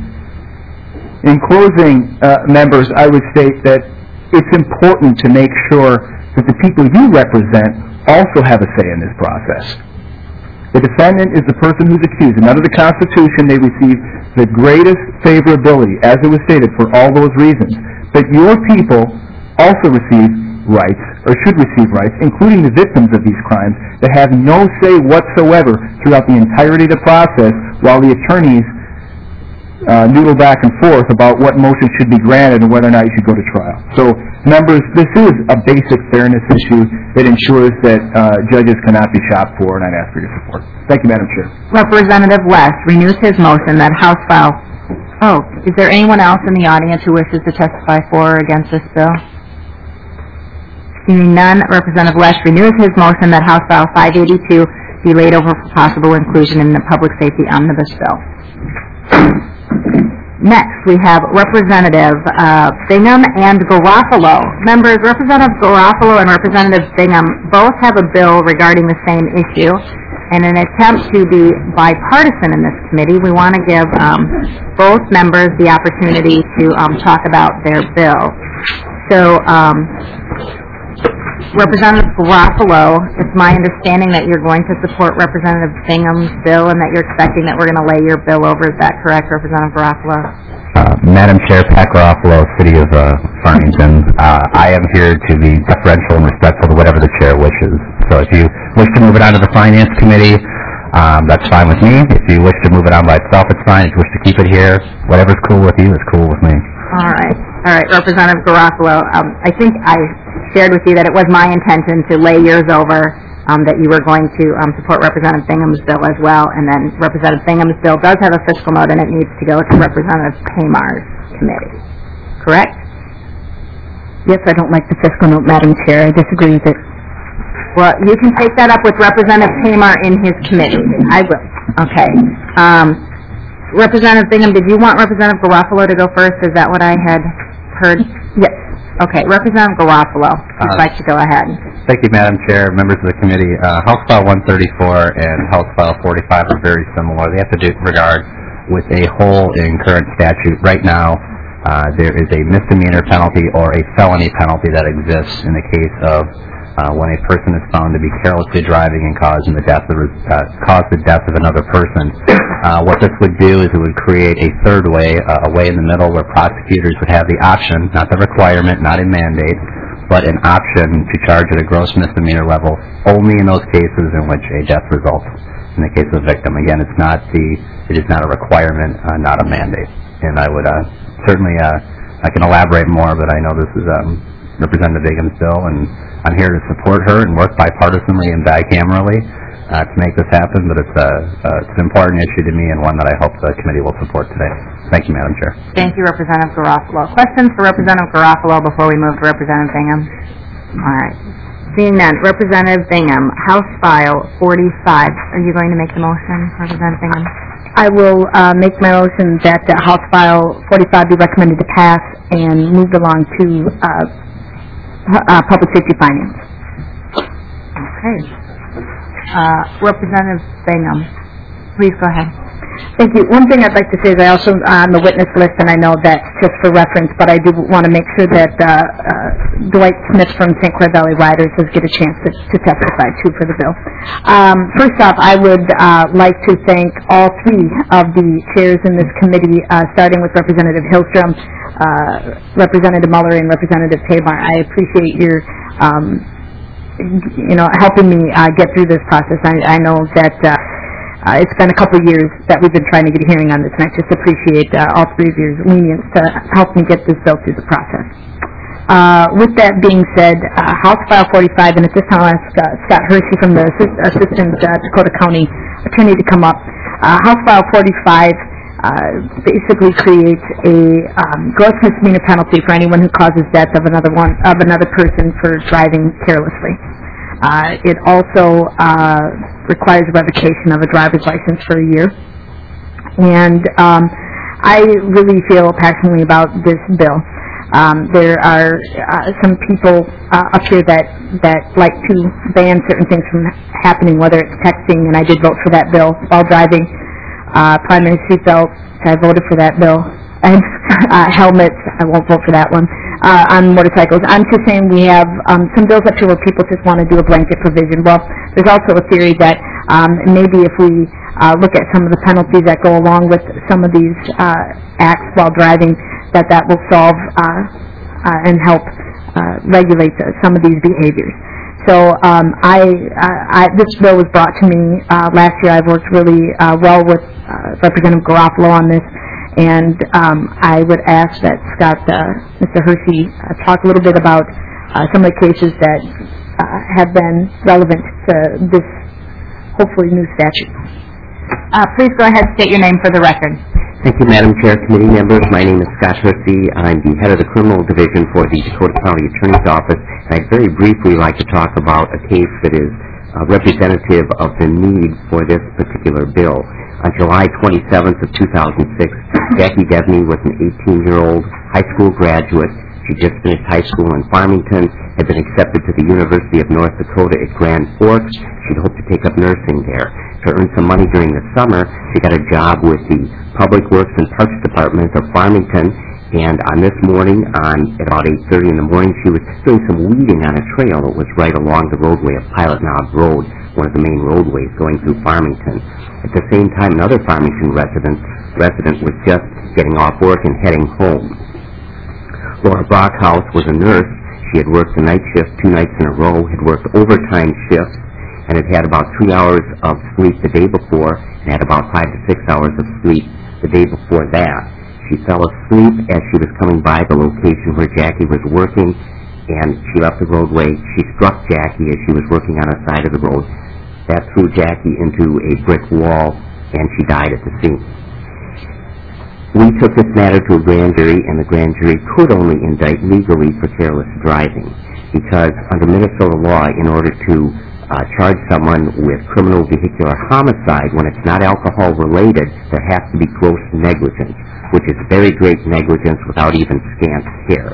In closing, uh, members, I would state that it's important to make sure that the people you represent also have a say in this process. The defendant is the person who's accused, and under the Constitution they receive the greatest favorability, as it was stated, for all those reasons. But your people also receive rights, or should receive rights, including the victims of these crimes, that have no say whatsoever throughout the entirety of the process while the attorneys uh, noodle back and forth about what motion should be granted and whether or not you should go to trial. So, members, this is a basic fairness issue that ensures that uh, judges cannot be shopped for, and I'd ask for your support. Thank you, Madam Chair. Representative West renews his motion that House File... Oh, is there anyone else in the audience who wishes to testify for or against this bill? Seeing none, Representative Lesh renews his motion that House File five eighty-two be laid over for possible inclusion in the Public Safety Omnibus Bill. Next, we have Representative uh, Bingham and Garofalo. Members, Representative Garofalo and Representative Bingham both have a bill regarding the same issue. In an attempt to be bipartisan in this committee, we want to give um, both members the opportunity to um, talk about their bill. So, um, Representative Garofalo, it's my understanding that you're going to support Representative Bingham's bill and that you're expecting that we're going to lay your bill over. Is that correct, Representative Garofalo? Uh, Madam Chair, Pat Garofalo, City of uh, Farmington. Uh, I am here to be deferential and respectful to whatever the chair wishes. So if you wish to move it on to the Finance Committee, um, that's fine with me. If you wish to move it on by itself, it's fine. If you wish to keep it here, whatever's cool with you is cool with me. All right. All right, Representative Garofalo, um, I think I shared with you that it was my intention to lay yours over, um, that you were going to um, support Representative Bingham's bill as well, and then Representative Bingham's bill does have a fiscal note, and it needs to go to Representative Pamar's committee. Correct? Yes, I don't like the fiscal note, Madam Chair. I disagree with it. Well, you can take that up with Representative Pamar in his committee. I will. Okay. Um, Representative Bingham, did you want Representative Garofalo to go first? Is that what I had heard? Yes. Okay. Representative Garofalo, if you'd Uh, like to go ahead. Thank you, Madam Chair, members of the committee. Uh, House File one thirty-four and House File forty-five are very similar. They have to do regard with a hole in current statute. Right now, uh, there is a misdemeanor penalty or a felony penalty that exists in the case of uh, when a person is found to be carelessly driving and causing the death of, uh, cause the death of another person. Uh, what this would do is it would create a third way, uh, a way in the middle where prosecutors would have the option, not the requirement, not a mandate, but an option to charge at a gross misdemeanor level only in those cases in which a death results. In the case of a victim, again, it's not the, it is not a requirement, uh, not a mandate. And I would uh, certainly, uh, I can elaborate more, but I know this is um, Representative Bingham's bill, and I'm here to support her and work bipartisanly and bicamerally uh, to make this happen. But it's, a, uh, it's an important issue to me and one that I hope the committee will support today. Thank you, Madam Chair. Thank you, Representative Garofalo. Questions for Representative Garofalo before we move to Representative Bingham? All right. Seeing none, Representative Bingham, House File forty-five. Are you going to make the motion, Representative Bingham? I will uh, make my motion that uh, House File forty-five be recommended to pass and moved along to uh, uh, Public Safety Finance. Okay. Uh, Representative Bingham, please go ahead. Thank you. One thing I'd like to say is I also uh, on the witness list, and I know that's just for reference, but I do want to make sure that uh, uh, Dwight Smith from Saint Clair Valley Riders does get a chance to, to testify, too, for the bill. Um, first off, I would uh, like to thank all three of the chairs in this committee, uh, starting with Representative Hillstrom, uh, Representative Muller, and Representative Tabor. I appreciate your um, you know, helping me uh, get through this process. I, I know that uh, uh, it's been a couple of years that we've been trying to get a hearing on this, and I just appreciate uh, all three of your lenience to help me get this bill through the process. Uh, with that being said, uh, House File forty-five, and at this time I'll ask uh, Scott Hersey from the assist, Assistant uh, Dakota County Attorney to come up. Uh, House File forty-five uh, basically creates a um, gross misdemeanor penalty for anyone who causes death of another one of another person for driving carelessly. Uh, it also uh, requires a revocation of a driver's license for a year. And um, I really feel passionately about this bill. Um, there are uh, some people uh, up here that, that like to ban certain things from happening, whether it's texting, and I did vote for that bill while driving. Uh, primary seatbelts, I voted for that bill. And uh, helmets, I won't vote for that one. Uh, on motorcycles. I'm just saying we have um, some bills up here where people just want to do a blanket provision. Well, there's also a theory that um, maybe if we uh, look at some of the penalties that go along with some of these uh, acts while driving, that that will solve uh, uh, and help uh, regulate the, some of these behaviors. So um, I, I, I, this bill was brought to me uh, last year. I've worked really uh, well with uh, Representative Garofalo on this. And um, I would ask that Scott, uh, Mister Hersey, uh, talk a little bit about uh, some of the cases that uh, have been relevant to this, hopefully, new statute. Uh, please go ahead and state your name for the record. Thank you, Madam Chair, committee members. My name is Scott Hersey. I'm the head of the criminal division for the Dakota County Attorney's Office. And I'd very briefly like to talk about a case that is uh, representative of the need for this particular bill. On July twenty-seventh of two thousand six, Jackie Devney was an eighteen-year-old high school graduate. She just finished high school in Farmington, had been accepted to the University of North Dakota at Grand Forks. She'd hoped to take up nursing there. To earn some money during the summer, she got a job with the Public Works and Parks Department of Farmington And on this morning, on at about eight thirty in the morning, she was doing some weeding on a trail that was right along the roadway of Pilot Knob Road, one of the main roadways going through Farmington. At the same time, another Farmington resident, resident was just getting off work and heading home. Laura Brockhouse was a nurse. She had worked a night shift two nights in a row, had worked overtime shifts, and had had about three hours of sleep the day before, and had about five to six hours of sleep the day before that. She fell asleep as she was coming by the location where Jackie was working, and she left the roadway. She struck Jackie as she was working on the side of the road. That threw Jackie into a brick wall, and she died at the scene. We took this matter to a grand jury, and the grand jury could only indict legally for careless driving, because under Minnesota law, in order to uh, charge someone with criminal vehicular homicide when it's not alcohol-related, there has to be gross negligence, which is very great negligence without even scant care.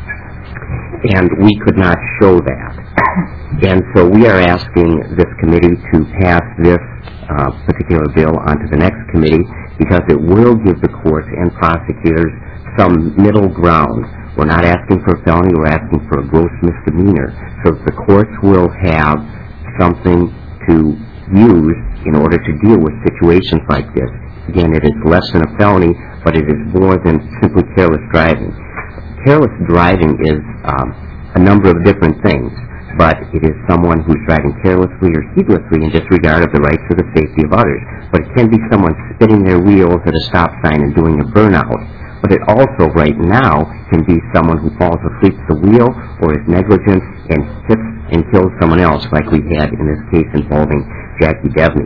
And we could not show that. And so we are asking this committee to pass this uh, particular bill onto the next committee, because it will give the courts and prosecutors some middle ground. We're not asking for a felony, we're asking for a gross misdemeanor, so that the courts will have something to use in order to deal with situations like this. Again, it is less than a felony, but it is more than simply careless driving. Careless driving is um, a number of different things, but it is someone who's driving carelessly or heedlessly in disregard of the rights or the safety of others. But it can be someone spinning their wheels at a stop sign and doing a burnout. But it also, right now, can be someone who falls asleep at the wheel or is negligent and hits and kills someone else, like we had in this case involving Jackie Devney.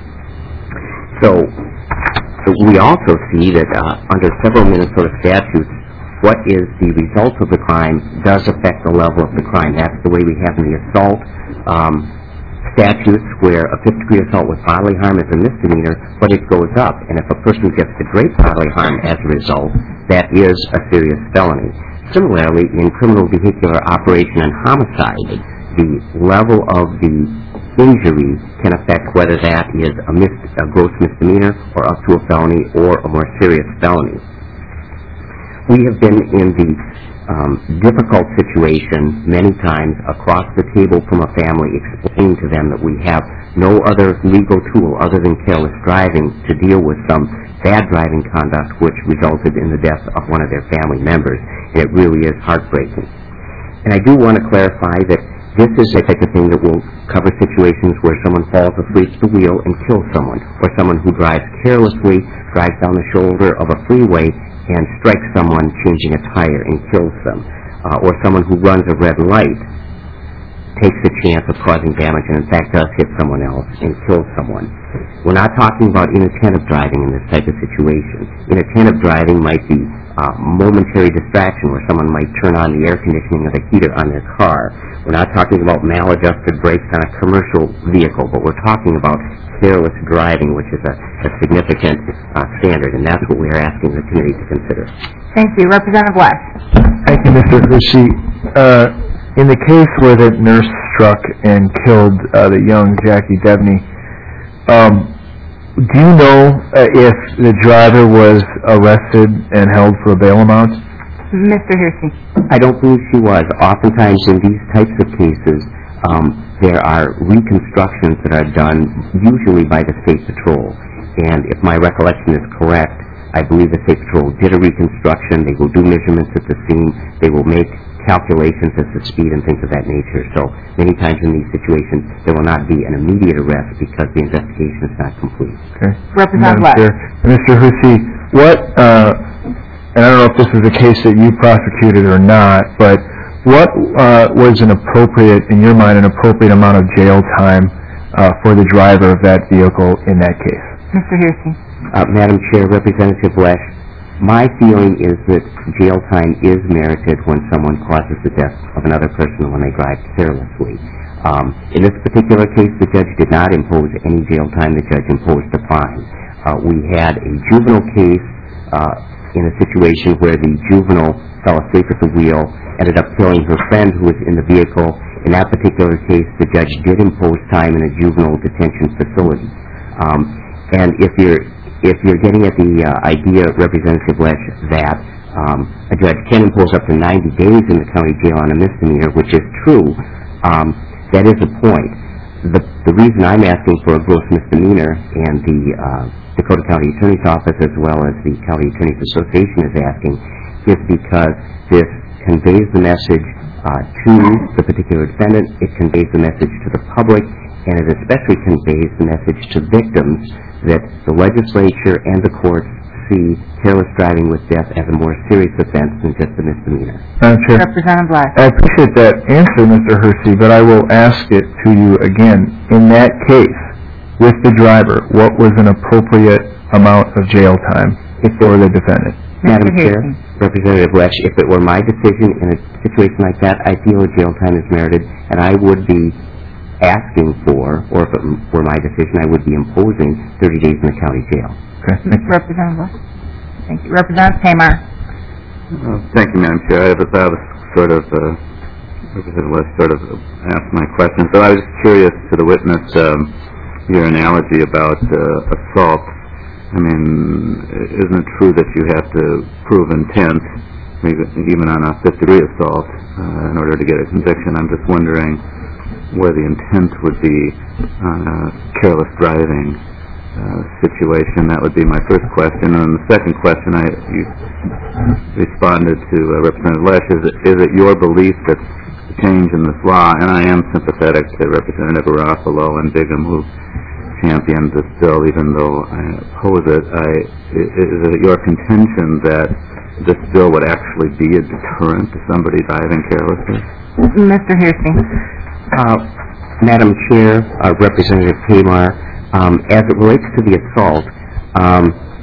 So, we also see that uh, under several Minnesota statutes, what is the result of the crime does affect the level of the crime. That's the way we have in the assault um, statutes, where a fifth degree assault with bodily harm is a misdemeanor, but it goes up. And if a person gets to great bodily harm as a result, that is a serious felony. Similarly, in criminal vehicular operation and homicide, the level of the injury can affect whether that is a, mis a gross misdemeanor or up to a felony or a more serious felony. We have been in the um, difficult situation many times across the table from a family, explaining to them that we have no other legal tool other than careless driving to deal with some bad driving conduct which resulted in the death of one of their family members. And it really is heartbreaking. And I do want to clarify that this is the type of thing that will cover situations where someone falls asleep at the wheel and kills someone, or someone who drives carelessly, drives down the shoulder of a freeway and strikes someone changing a tire and kills them, uh, or someone who runs a red light, takes a chance of causing damage and in fact does hit someone else and kills someone. We're not talking about inattentive driving in this type of situation. Inattentive driving might be uh, momentary distraction, where someone might turn on the air conditioning or the heater on their car. We're not talking about maladjusted brakes on a commercial vehicle, but we're talking about careless driving, which is a, a significant uh, standard, and that's what we are asking the committee to consider. Thank you. Representative West. Thank you, Mister Hershey. Uh, in the case where the nurse struck and killed uh, the young Jackie Devney, um, do you know uh, if the driver was arrested and held for a bail amount? Mister Hersey. I don't believe she was. Oftentimes in these types of cases, um, there are reconstructions that are done usually by the State Patrol. And if my recollection is correct, I believe the State Patrol did a reconstruction. They will do measurements at the scene. They will make calculations as to speed and things of that nature. So many times in these situations, there will not be an immediate arrest because the investigation is not complete. Okay. Representative West. Mister Hersey, what, uh, and I don't know if this is a case that you prosecuted or not, but what uh, was an appropriate, in your mind, an appropriate amount of jail time uh, for the driver of that vehicle in that case? Mister Hersey. Uh, Madam Chair, Representative Lesh, my feeling is that jail time is merited when someone causes the death of another person when they drive carelessly. Um, in this particular case, the judge did not impose any jail time. The judge imposed a fine. Uh, we had a juvenile case uh, in a situation where the juvenile fell asleep at the wheel, ended up killing her friend who was in the vehicle. In that particular case, the judge did impose time in a juvenile detention facility. Um, and if you're If you're getting at the uh, idea, Representative Lesh, that um, a judge can impose up to ninety days in the county jail on a misdemeanor, which is true. Um, that is a point. The, the reason I'm asking for a gross misdemeanor, and the uh, Dakota County Attorney's Office as well as the County Attorneys Association is asking, is because this conveys the message uh, to the particular defendant, it conveys the message to the public, and it especially conveys the message to victims that the legislature and the courts see careless driving with death as a more serious offense than just a misdemeanor. Madam Chair, Representative Black. I appreciate that answer, Mister Hersey, but I will ask it to you again. In that case, with the driver, what was an appropriate amount of jail time for the defendant? Madam Chair, Representative Lesh, if it were my decision in a situation like that, I feel a jail time is merited, and I would be asking for, or if it were my decision, I would be imposing thirty days in the county jail. Okay, thank you. Representative Lesh. Thank you. Representative Tamar. Uh, Thank you, Madam Chair. I was, I was sort of, uh, Representative West sort of asked my question, so I was curious to the witness, um, your analogy about uh, assault. I mean, isn't it true that you have to prove intent, even on a fifth-degree assault, uh, in order to get a conviction? I'm just wondering where the intent would be on a careless driving Uh, situation. That would be my first question. And the second question, I you responded to uh, Representative Lesh. Is it, is it your belief that the change in this law, and I am sympathetic to Representative Garofalo and Bigham, who championed this bill, even though I oppose it, I, is it your contention that this bill would actually be a deterrent to somebody driving carelessly? Mister Hersey. Uh, Madam Chair, uh, Representative Tamar, Um, as it relates to the assault, um,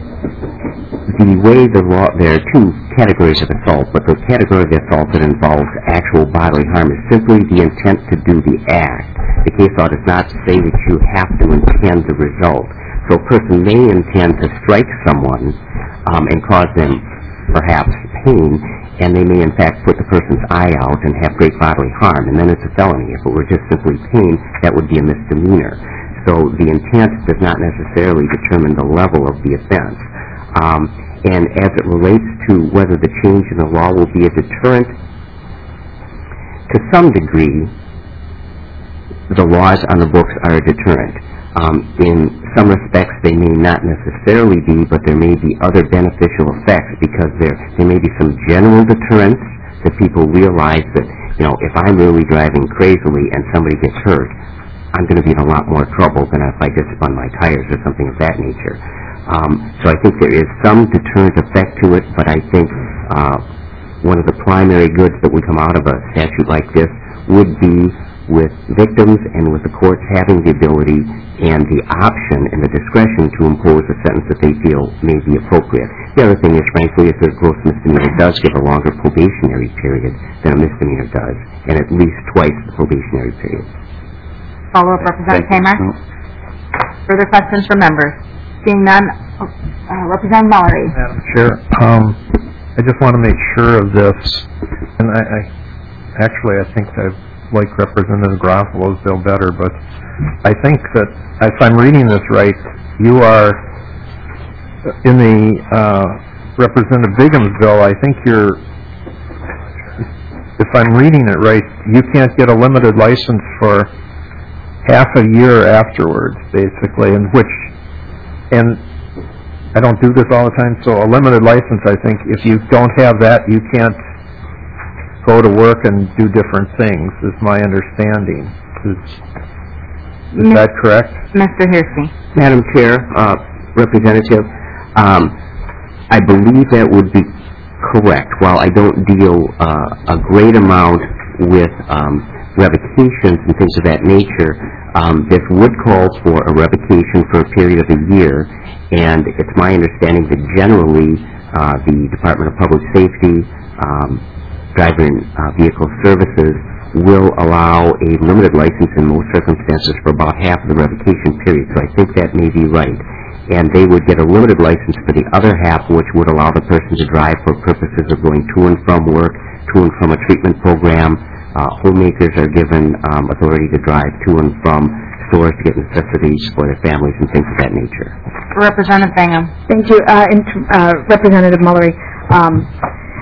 the way the law, there are two categories of assault, but the category of assault that involves actual bodily harm is simply the intent to do the act. The case law does not say that you have to intend the result. So a person may intend to strike someone um, and cause them perhaps pain, and they may in fact put the person's eye out and have great bodily harm, and then it's a felony. If it were just simply pain, that would be a misdemeanor. So the intent does not necessarily determine the level of the offense. Um, and as it relates to whether the change in the law will be a deterrent, to some degree, the laws on the books are a deterrent. Um, in some respects, they may not necessarily be, but there may be other beneficial effects because there, there may be some general deterrents that people realize that, you know, if I'm really driving crazily and somebody gets hurt, I'm going to be in a lot more trouble than if I just spun my tires or something of that nature. Um, so I think there is some deterrent effect to it, but I think uh, one of the primary goods that would come out of a statute like this would be with victims and with the courts having the ability and the option and the discretion to impose a sentence that they feel may be appropriate. The other thing is, frankly, is that a gross misdemeanor does give a longer probationary period than a misdemeanor does, and at least twice the probationary period. Follow-up, Representative Tamar. Further questions from members? Seeing none, uh, Representative Mallory. Madam Chair, um, I just want to make sure of this, and I, I actually I think I like Representative Garofalo's bill better, but I think that if I'm reading this right, you are in the uh, Representative Bigham's bill. I think you're, if I'm reading it right, you can't get a limited license for half a year afterwards, basically, in which, and I don't do this all the time, so a limited license, I think, if you don't have that, you can't go to work and do different things, is my understanding. Is, is that correct? Mister Hersey. Madam Chair, uh, Representative, um, I believe that would be correct. While I don't deal uh, a great amount with um, revocations and things of that nature, um, this would call for a revocation for a period of a year, and it's my understanding that generally uh, the Department of Public Safety, um, Driver and uh, Vehicle Services will allow a limited license in most circumstances for about half of the revocation period, so I think that may be right. And they would get a limited license for the other half, which would allow the person to drive for purposes of going to and from work, to and from a treatment program. Uh, homemakers are given um, authority to drive to and from stores to get necessities for their families and things of that nature. Representative Bingham. Thank you. Uh, and, uh, Representative Mullery, um,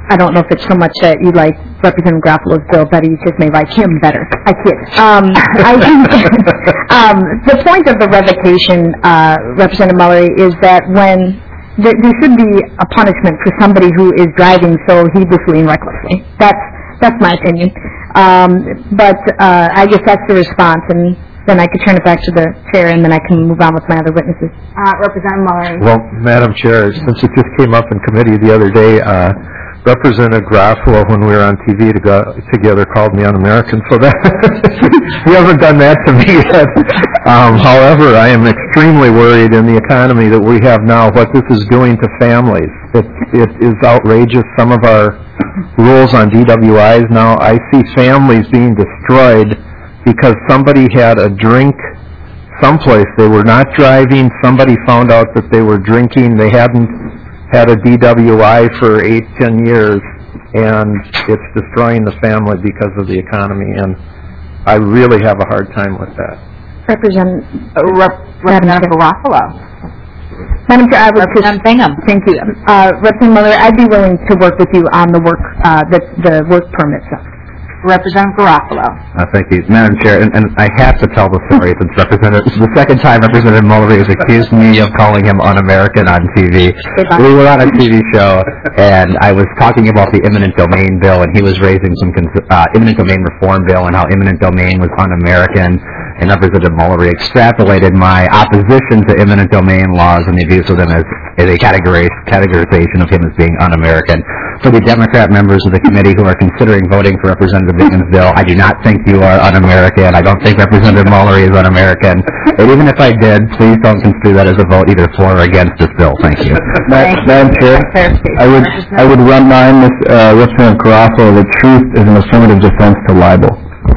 I don't know if it's so much that you like Representative Garofalo's bill better, you just may like him better. I kid. Um, I think um, the point of the revocation, uh, Representative Mullery, is that when there, there should be a punishment for somebody who is driving so heedlessly and recklessly. That's that's my opinion. Um, but uh, I guess that's the response, and then I could turn it back to the chair, and then I can move on with my other witnesses. Uh, Representative Mullery. Well, Madam Chair, since it just came up in committee the other day, uh, Representative Garofalo, when we were on T V to go, together, called me un-American, so that he hasn't done that to me yet. Um, however, I am extremely worried in the economy that we have now, what this is doing to families. It, it is outrageous. Some of our rules on D W Is now, I see families being destroyed because somebody had a drink someplace. They were not driving. Somebody found out that they were drinking. They hadn't had a D W I for eight, ten years, and it's destroying the family because of the economy, and I really have a hard time with that. Represent, Uh, Rep- Representative Garofalo. Madam Chair, I would just, Representative Bingham. thank you. Uh, Representative Mullery, I'd be willing to work with you on the work, uh, the, the work permit stuff. Representative Garofalo. Uh, thank you, Madam Chair, and, and I have to tell the story since Representative, this is the second time Representative Mullery has accused me of calling him un-American on T V. We were on a T V show, and I was talking about the eminent domain bill, and he was raising some cons- uh, eminent domain reform bill and how eminent domain was un-American, and Representative Mullery extrapolated my opposition to eminent domain laws and the abuse of them as, as a categori- categorization of him as being un-American. For the Democrat members of the committee who are considering voting for Representative Bingham's bill, I do not think you are un-American. I don't think Representative Mullery is un-American. And even if I did, please don't construe that as a vote either for or against this bill. Thank you. Madam Chair, I would I would run mine with uh, Representative Garofalo. The truth is an affirmative defense to libel.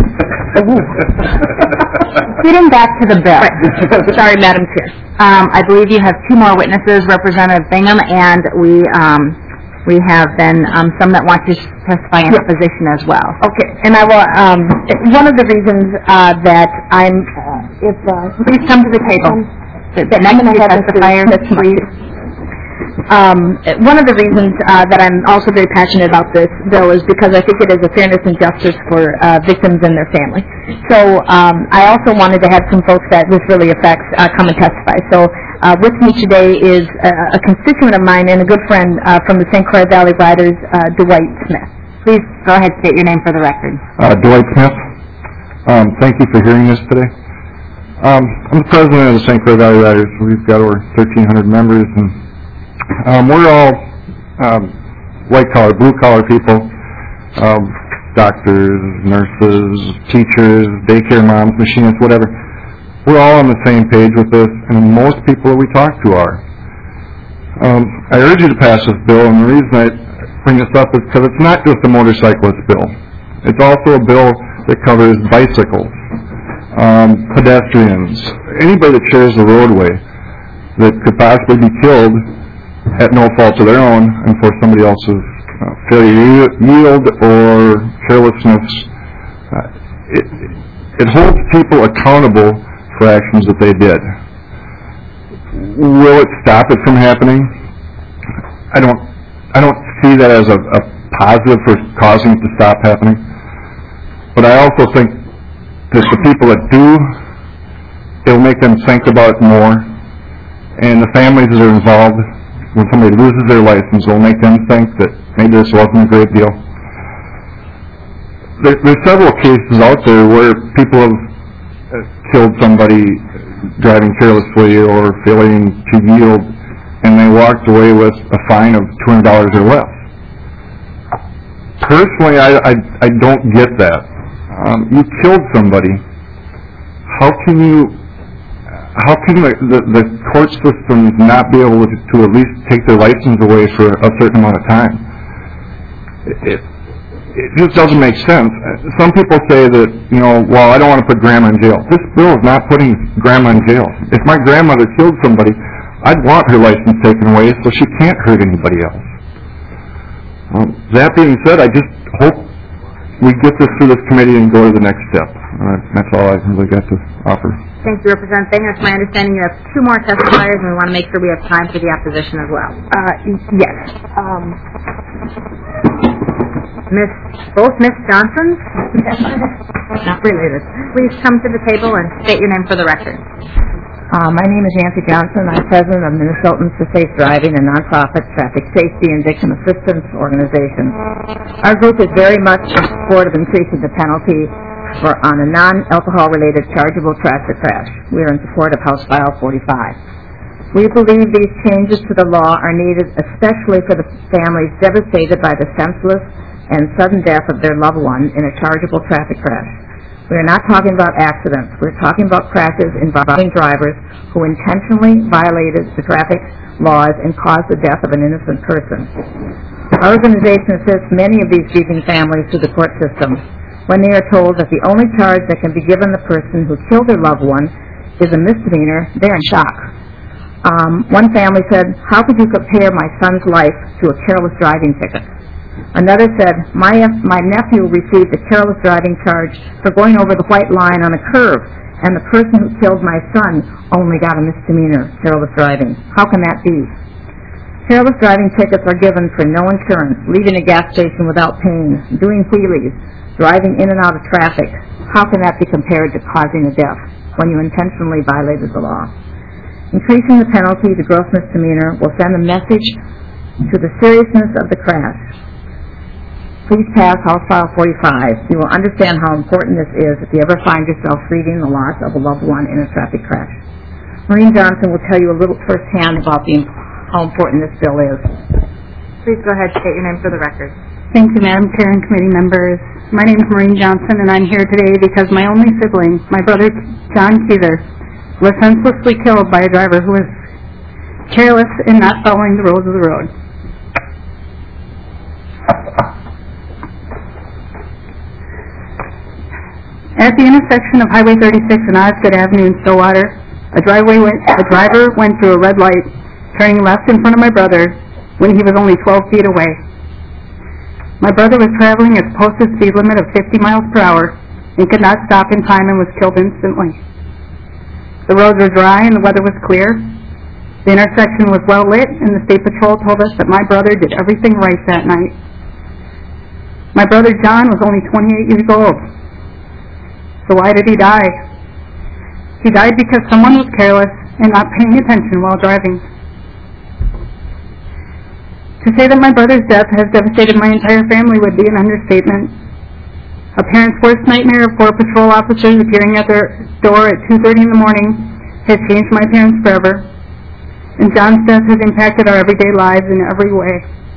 Getting back to the bill. Sorry, Madam Chair. Um, I believe you have two more witnesses, Representative Bingham, and we um, we have then um, some that want to testify in opposition as well. Okay, and I will, um, one of the reasons uh, that I'm, uh, if, uh, Please come to the table. The the next two testifiers, please. Um, one of the reasons uh, that I'm also very passionate about this bill is because I think it is a fairness and justice for uh, victims and their family. So um, I also wanted to have some folks that this really affects uh, come and testify. So uh, with me today is a, a constituent of mine and a good friend uh, from the Saint Croix Valley Riders, uh, Dwight Smith. Please go ahead and state your name for the record. Uh, Dwight Smith. Um, thank you for hearing this today. Um, I'm the president of the Saint Croix Valley Riders. We've got over thirteen hundred members, and um, we're all um, white-collar, blue-collar people, um, doctors, nurses, teachers, daycare moms, machinists, whatever. We're all on the same page with this, and most people that we talk to are. Um, I urge you to pass this bill, and the reason I bring this up is because it's not just a motorcyclist bill. It's also a bill that covers bicycles, um, pedestrians, anybody that shares the roadway that could possibly be killed at no fault of their own and for somebody else's uh, failure to yield or carelessness. Uh, it, it holds people accountable for actions that they did. Will it stop it from happening? I don't. I don't see that as a, a positive for causing it to stop happening. But I also think that the people that do, it'll make them think about it more, and the families that are involved, when somebody loses their license, will make them think that maybe this wasn't a great deal. There, there's several cases out there where people have killed somebody driving carelessly or failing to yield, and they walked away with a fine of two hundred dollars or less. Personally, I, I, I don't get that. Um, you killed somebody. How can you How can the, the, the court systems not be able to, to at least take their license away for a certain amount of time? It, it just doesn't make sense. Some people say that, you know, well, I don't want to put grandma in jail. This bill is not putting grandma in jail. If my grandmother killed somebody, I'd want her license taken away so she can't hurt anybody else. Um, that being said, I just hope we get this through this committee and go to the next step. Uh, that's all I really got to offer. Thank you, Representative Bingham. It's my understanding you have two more testifiers, and we want to make sure we have time for the opposition as well. Uh, yes. Um, Miss, both Miss Johnsons? Not related. Please come to the table and state your name for the record. Uh, my name is Nancy Johnson. I'm president of Minnesotans for Safe Driving, a nonprofit traffic safety and victim assistance organization. Our group is very much in support of increasing the penalty for on a non-alcohol-related chargeable traffic crash. We are in support of House File forty-five. We believe these changes to the law are needed especially for the families devastated by the senseless and sudden death of their loved one in a chargeable traffic crash. We are not talking about accidents. We're talking about crashes involving drivers who intentionally violated the traffic laws and caused the death of an innocent person. Our organization assists many of these grieving families through the court system. When they are told that the only charge that can be given the person who killed their loved one is a misdemeanor, they're in shock. Um, one family said, "How could you compare my son's life to a careless driving ticket?" Another said, my, my nephew received a careless driving charge for going over the white line on a curve, and the person who killed my son only got a misdemeanor, careless driving. How can that be? Careless driving tickets are given for no insurance, leaving a gas station without paying, doing wheelies, driving in and out of traffic. How can that be compared to causing a death when you intentionally violated the law? Increasing the penalty to gross misdemeanor will send a message to the seriousness of the crash. Please pass House File forty-five. You will understand how important this is if you ever find yourself grieving the loss of a loved one in a traffic crash. Maureen Johnson will tell you a little firsthand about the, how important this bill is. Please go ahead and state your name for the record. Thank you, Madam Chair and committee members. My name is Maureen Johnson, and I'm here today because my only sibling, my brother John Keither, was senselessly killed by a driver who was careless in not following the rules of the road. At the intersection of Highway thirty-six and Osgood Avenue in Stillwater, a, driveway went, a driver went through a red light, turning left in front of my brother when he was only twelve feet away. My brother was traveling at the posted speed limit of fifty miles per hour and could not stop in time and was killed instantly. The roads were dry and the weather was clear. The intersection was well lit, and the State Patrol told us that my brother did everything right that night. My brother John was only twenty-eight years old. So why did he die? He died because someone was careless and not paying attention while driving. To say that my brother's death has devastated my entire family would be an understatement. A parent's worst nightmare of four patrol officers appearing at their door at two thirty in the morning has changed my parents forever, and John's death has impacted our everyday lives in every way.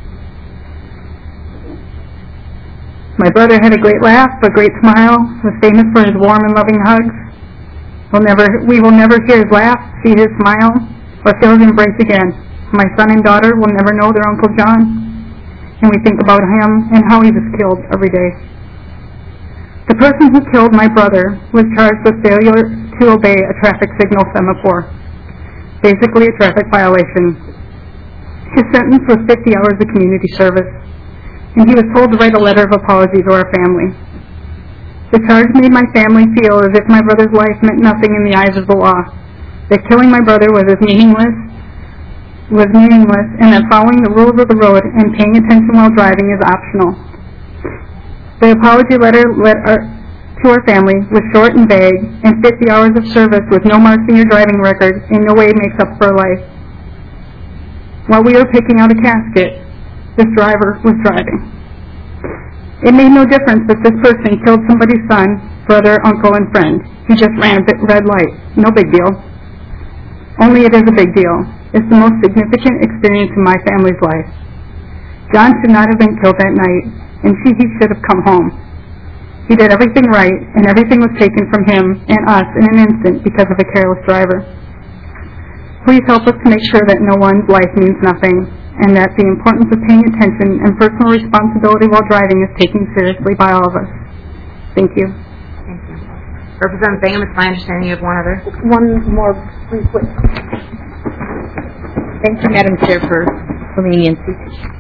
My brother had a great laugh, a great smile, was famous for his warm and loving hugs. We'll never, we will never hear his laugh, see his smile, or feel his embrace again. My son and daughter will never know their Uncle John, and we think about him and how he was killed every day. The person who killed my brother was charged with failure to obey a traffic signal semaphore, basically a traffic violation. His sentence was fifty hours of community service, and he was told to write a letter of apology to our family. The charge made my family feel as if my brother's life meant nothing in the eyes of the law, that killing my brother was as meaningless, was meaningless, and that following the rules of the road and paying attention while driving is optional. The apology letter let our, to our family was short and vague, and fifty hours of service with no marks in your driving record in no way makes up for a life. While we were picking out a casket, this driver was driving. It made no difference that this person killed somebody's son, brother, uncle, and friend. He just ran a red light. No big deal. Only it is a big deal. It's the most significant experience in my family's life. John should not have been killed that night, and she, he should have come home. He did everything right, and everything was taken from him and us in an instant because of a careless driver. Please help us to make sure that no one's life means nothing, and that the importance of paying attention and personal responsibility while driving is taken seriously by all of us. Thank you. Thank you. Representative Bingham, it's my understanding you have one other. One more brief witness. Thank you, Madam Chair, for for leniency.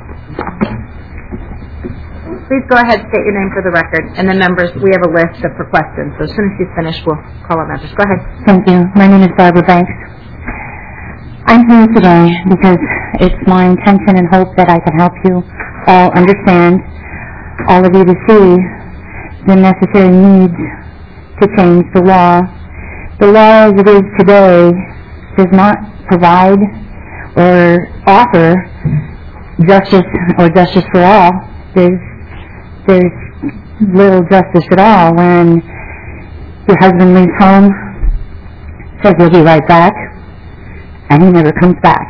Please go ahead and state your name for the record. And then, members, we have a list of for questions. So as soon as she's finished, we'll call up members. Go ahead. Thank you. My name is Barbara Banks. I'm here today because it's my intention and hope that I can help you all understand all of you to see the necessary need to change the law. The law as it is today does not provide or offer justice or justice for all. There's, there's little justice at all when your husband leaves home, says he'll be right back, and he never comes back.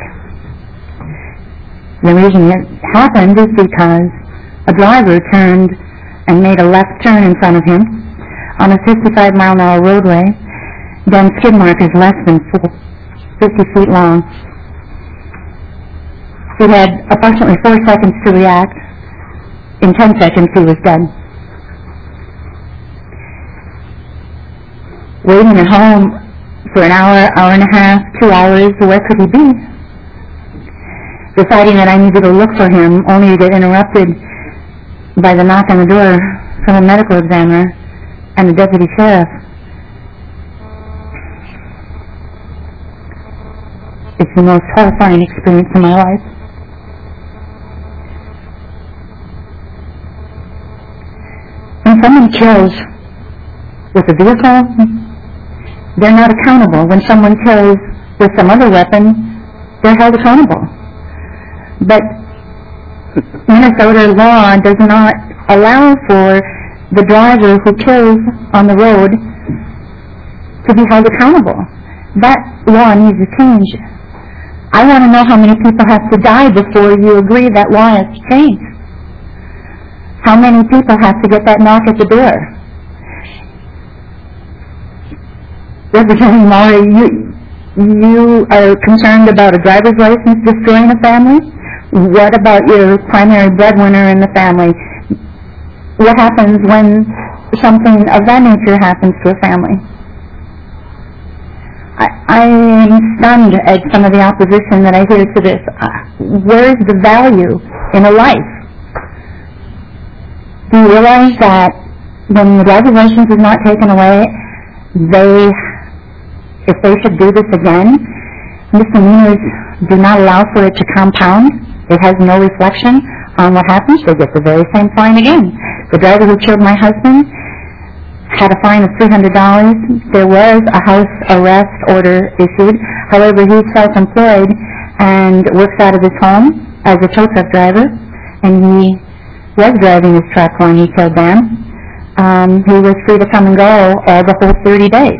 The reason it happened is because a driver turned and made a left turn in front of him on a fifty-five mile an hour roadway, then skid markers less than fifty feet long. He had approximately four seconds to react. In ten seconds, he was dead. Waiting at home for an hour, hour and a half, two hours, where could he be? Deciding that I needed to look for him, only to get interrupted by the knock on the door from a medical examiner and the deputy sheriff. It's the most horrifying experience in my life. When someone kills with a vehicle, they're not accountable. When someone kills with some other weapon, they're held accountable. But Minnesota law does not allow for the driver who kills on the road to be held accountable. That law needs to change. I want to know how many people have to die before you agree that law has to change. How many people have to get that knock at the door? Representative Maury, you, you are concerned about a driver's license destroying a family? What about your primary breadwinner in the family? What happens when something of that nature happens to a family? I, I am stunned at some of the opposition that I hear to this. Uh, where is the value in a life? Do you realize that when the driver's license is not taken away, they, if they should do this again, misdemeanors do not allow for it to compound? It has no reflection on what happens. They get the very same fine again. The driver who killed my husband had a fine of three hundred dollars. There was a house arrest order issued. However, he's self-employed and works out of his home as a tow truck driver, and he was driving his truck when he killed them. Um, he was free to come and go all the whole thirty days.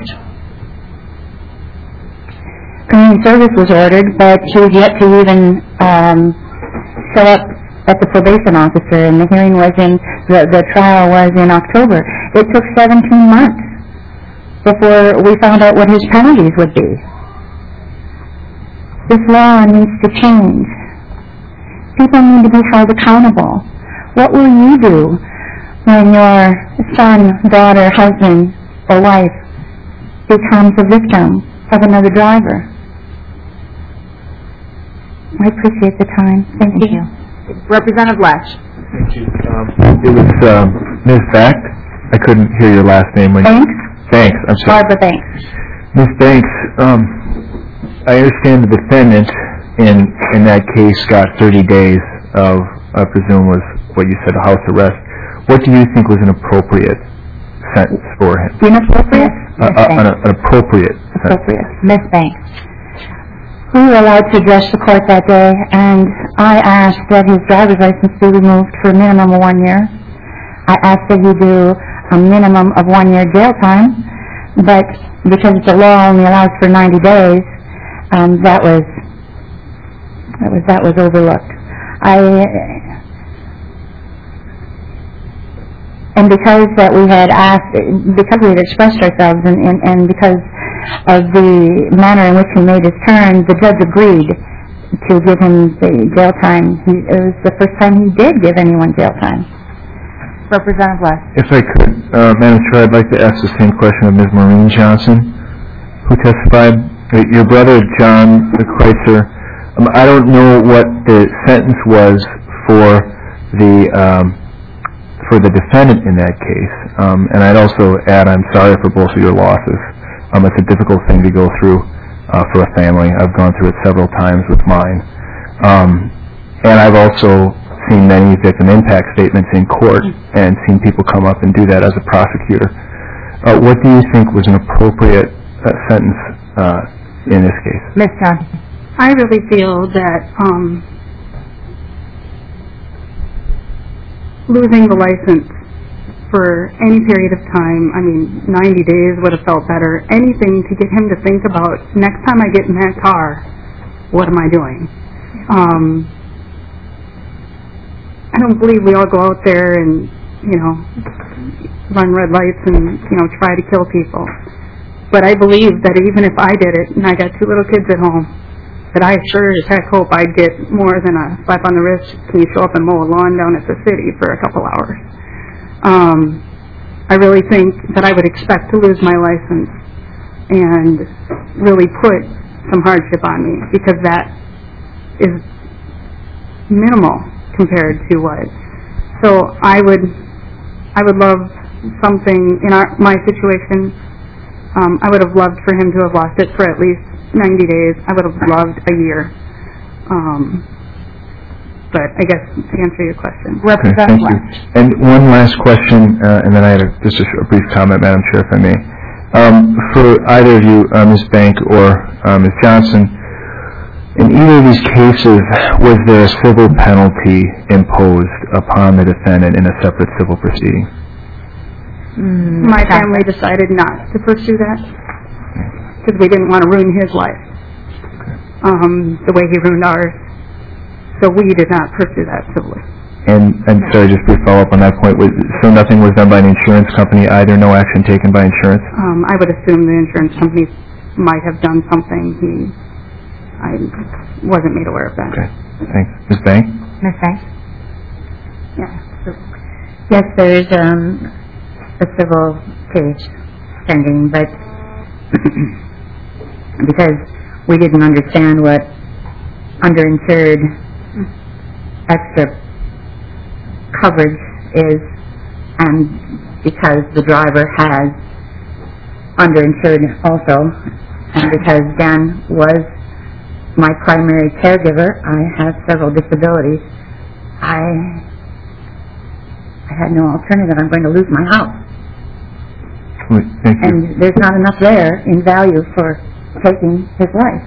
Community service was ordered, but he was yet to even um, show up at the probation officer, and the hearing was in, the, the trial was in October. It took seventeen months before we found out what his penalties would be. This law needs to change. People need to be held accountable. What will you do when your son, daughter, husband, or wife becomes a victim of another driver? I appreciate the time. Thank, Thank you. you. Representative Lesh. Thank you. Um, it was um, Miz Back. I couldn't hear your last name. When Banks? Banks. I'm sorry. Barbara Banks. Miz Banks, um, I understand the defendant in in that case got thirty days of, I presume was what you said, a house arrest. What do you think was an appropriate sentence for him? Inappropriate? Uh, uh, an, an appropriate sentence. Appropriate. Miss Banks. We were allowed to address the court that day, and I asked that his driver's license be removed for a minimum of one year. I asked that he do a minimum of one year jail time, but because the law only allows for ninety days, um, that was that was that was overlooked. I and because that we had asked, because we had expressed ourselves, and, and, and because of the manner in which he made his turn, the judge agreed to give him the jail time. He, it was the first time he did give anyone jail time. Representative West. If I could, uh, Madam Chair, I'd like to ask the same question of Miz Maureen Johnson, who testified. Uh, your brother, John Kreitzer, um, I don't know what the sentence was for the um, for the defendant in that case, um, and I'd also add, I'm sorry for both of your losses. Um, it's a difficult thing to go through uh, for a family. I've gone through it several times with mine. Um, and I've also seen many victim impact statements in court and seen people come up and do that as a prosecutor. Uh, what do you think was an appropriate uh, sentence uh, in this case? Miz Johnson. I really feel that um, losing the license for any period of time, I mean, ninety days would have felt better. Anything to get him to think about, next time I get in that car, what am I doing? Um, I don't believe we all go out there and, you know, run red lights and, you know, try to kill people. But I believe that even if I did it, and I got two little kids at home, that I sure as heck hope I'd get more than a slap on the wrist, can you show up and mow a lawn down at the city for a couple hours. Um, I really think that I would expect to lose my license and really put some hardship on me, because that is minimal compared to what. So I would, I would love something in our, my situation. Um, I would have loved for him to have lost it for at least ninety days. I would have loved a year. Um, but I guess to answer your question. Okay, thank you. And one last question, uh, and then I had a, just a, a brief comment, Madam Chair, if I may. Um, for either of you, uh, Miz Bank or uh, Miz Johnson, in either of these cases, was there a civil penalty imposed upon the defendant in a separate civil proceeding? Mm, My family decided not to pursue that because we didn't want to ruin his life um, the way he ruined ours. So we did not pursue that civilly. And, and sorry, just to follow up on that point, was, so nothing was done by an insurance company either, no action taken by insurance? Um, I would assume the insurance company might have done something. He, I wasn't made aware of that. Okay, thanks. Miz Bank? Miz Bank? Yeah. Yes, there is um, a civil case pending, but because we didn't understand what underinsured extra coverage is, and because the driver has underinsured also, and because Dan was my primary caregiver, I have several disabilities, I, I had no alternative. I'm going to lose my house. Thank you. And there's not enough there in value for taking his life.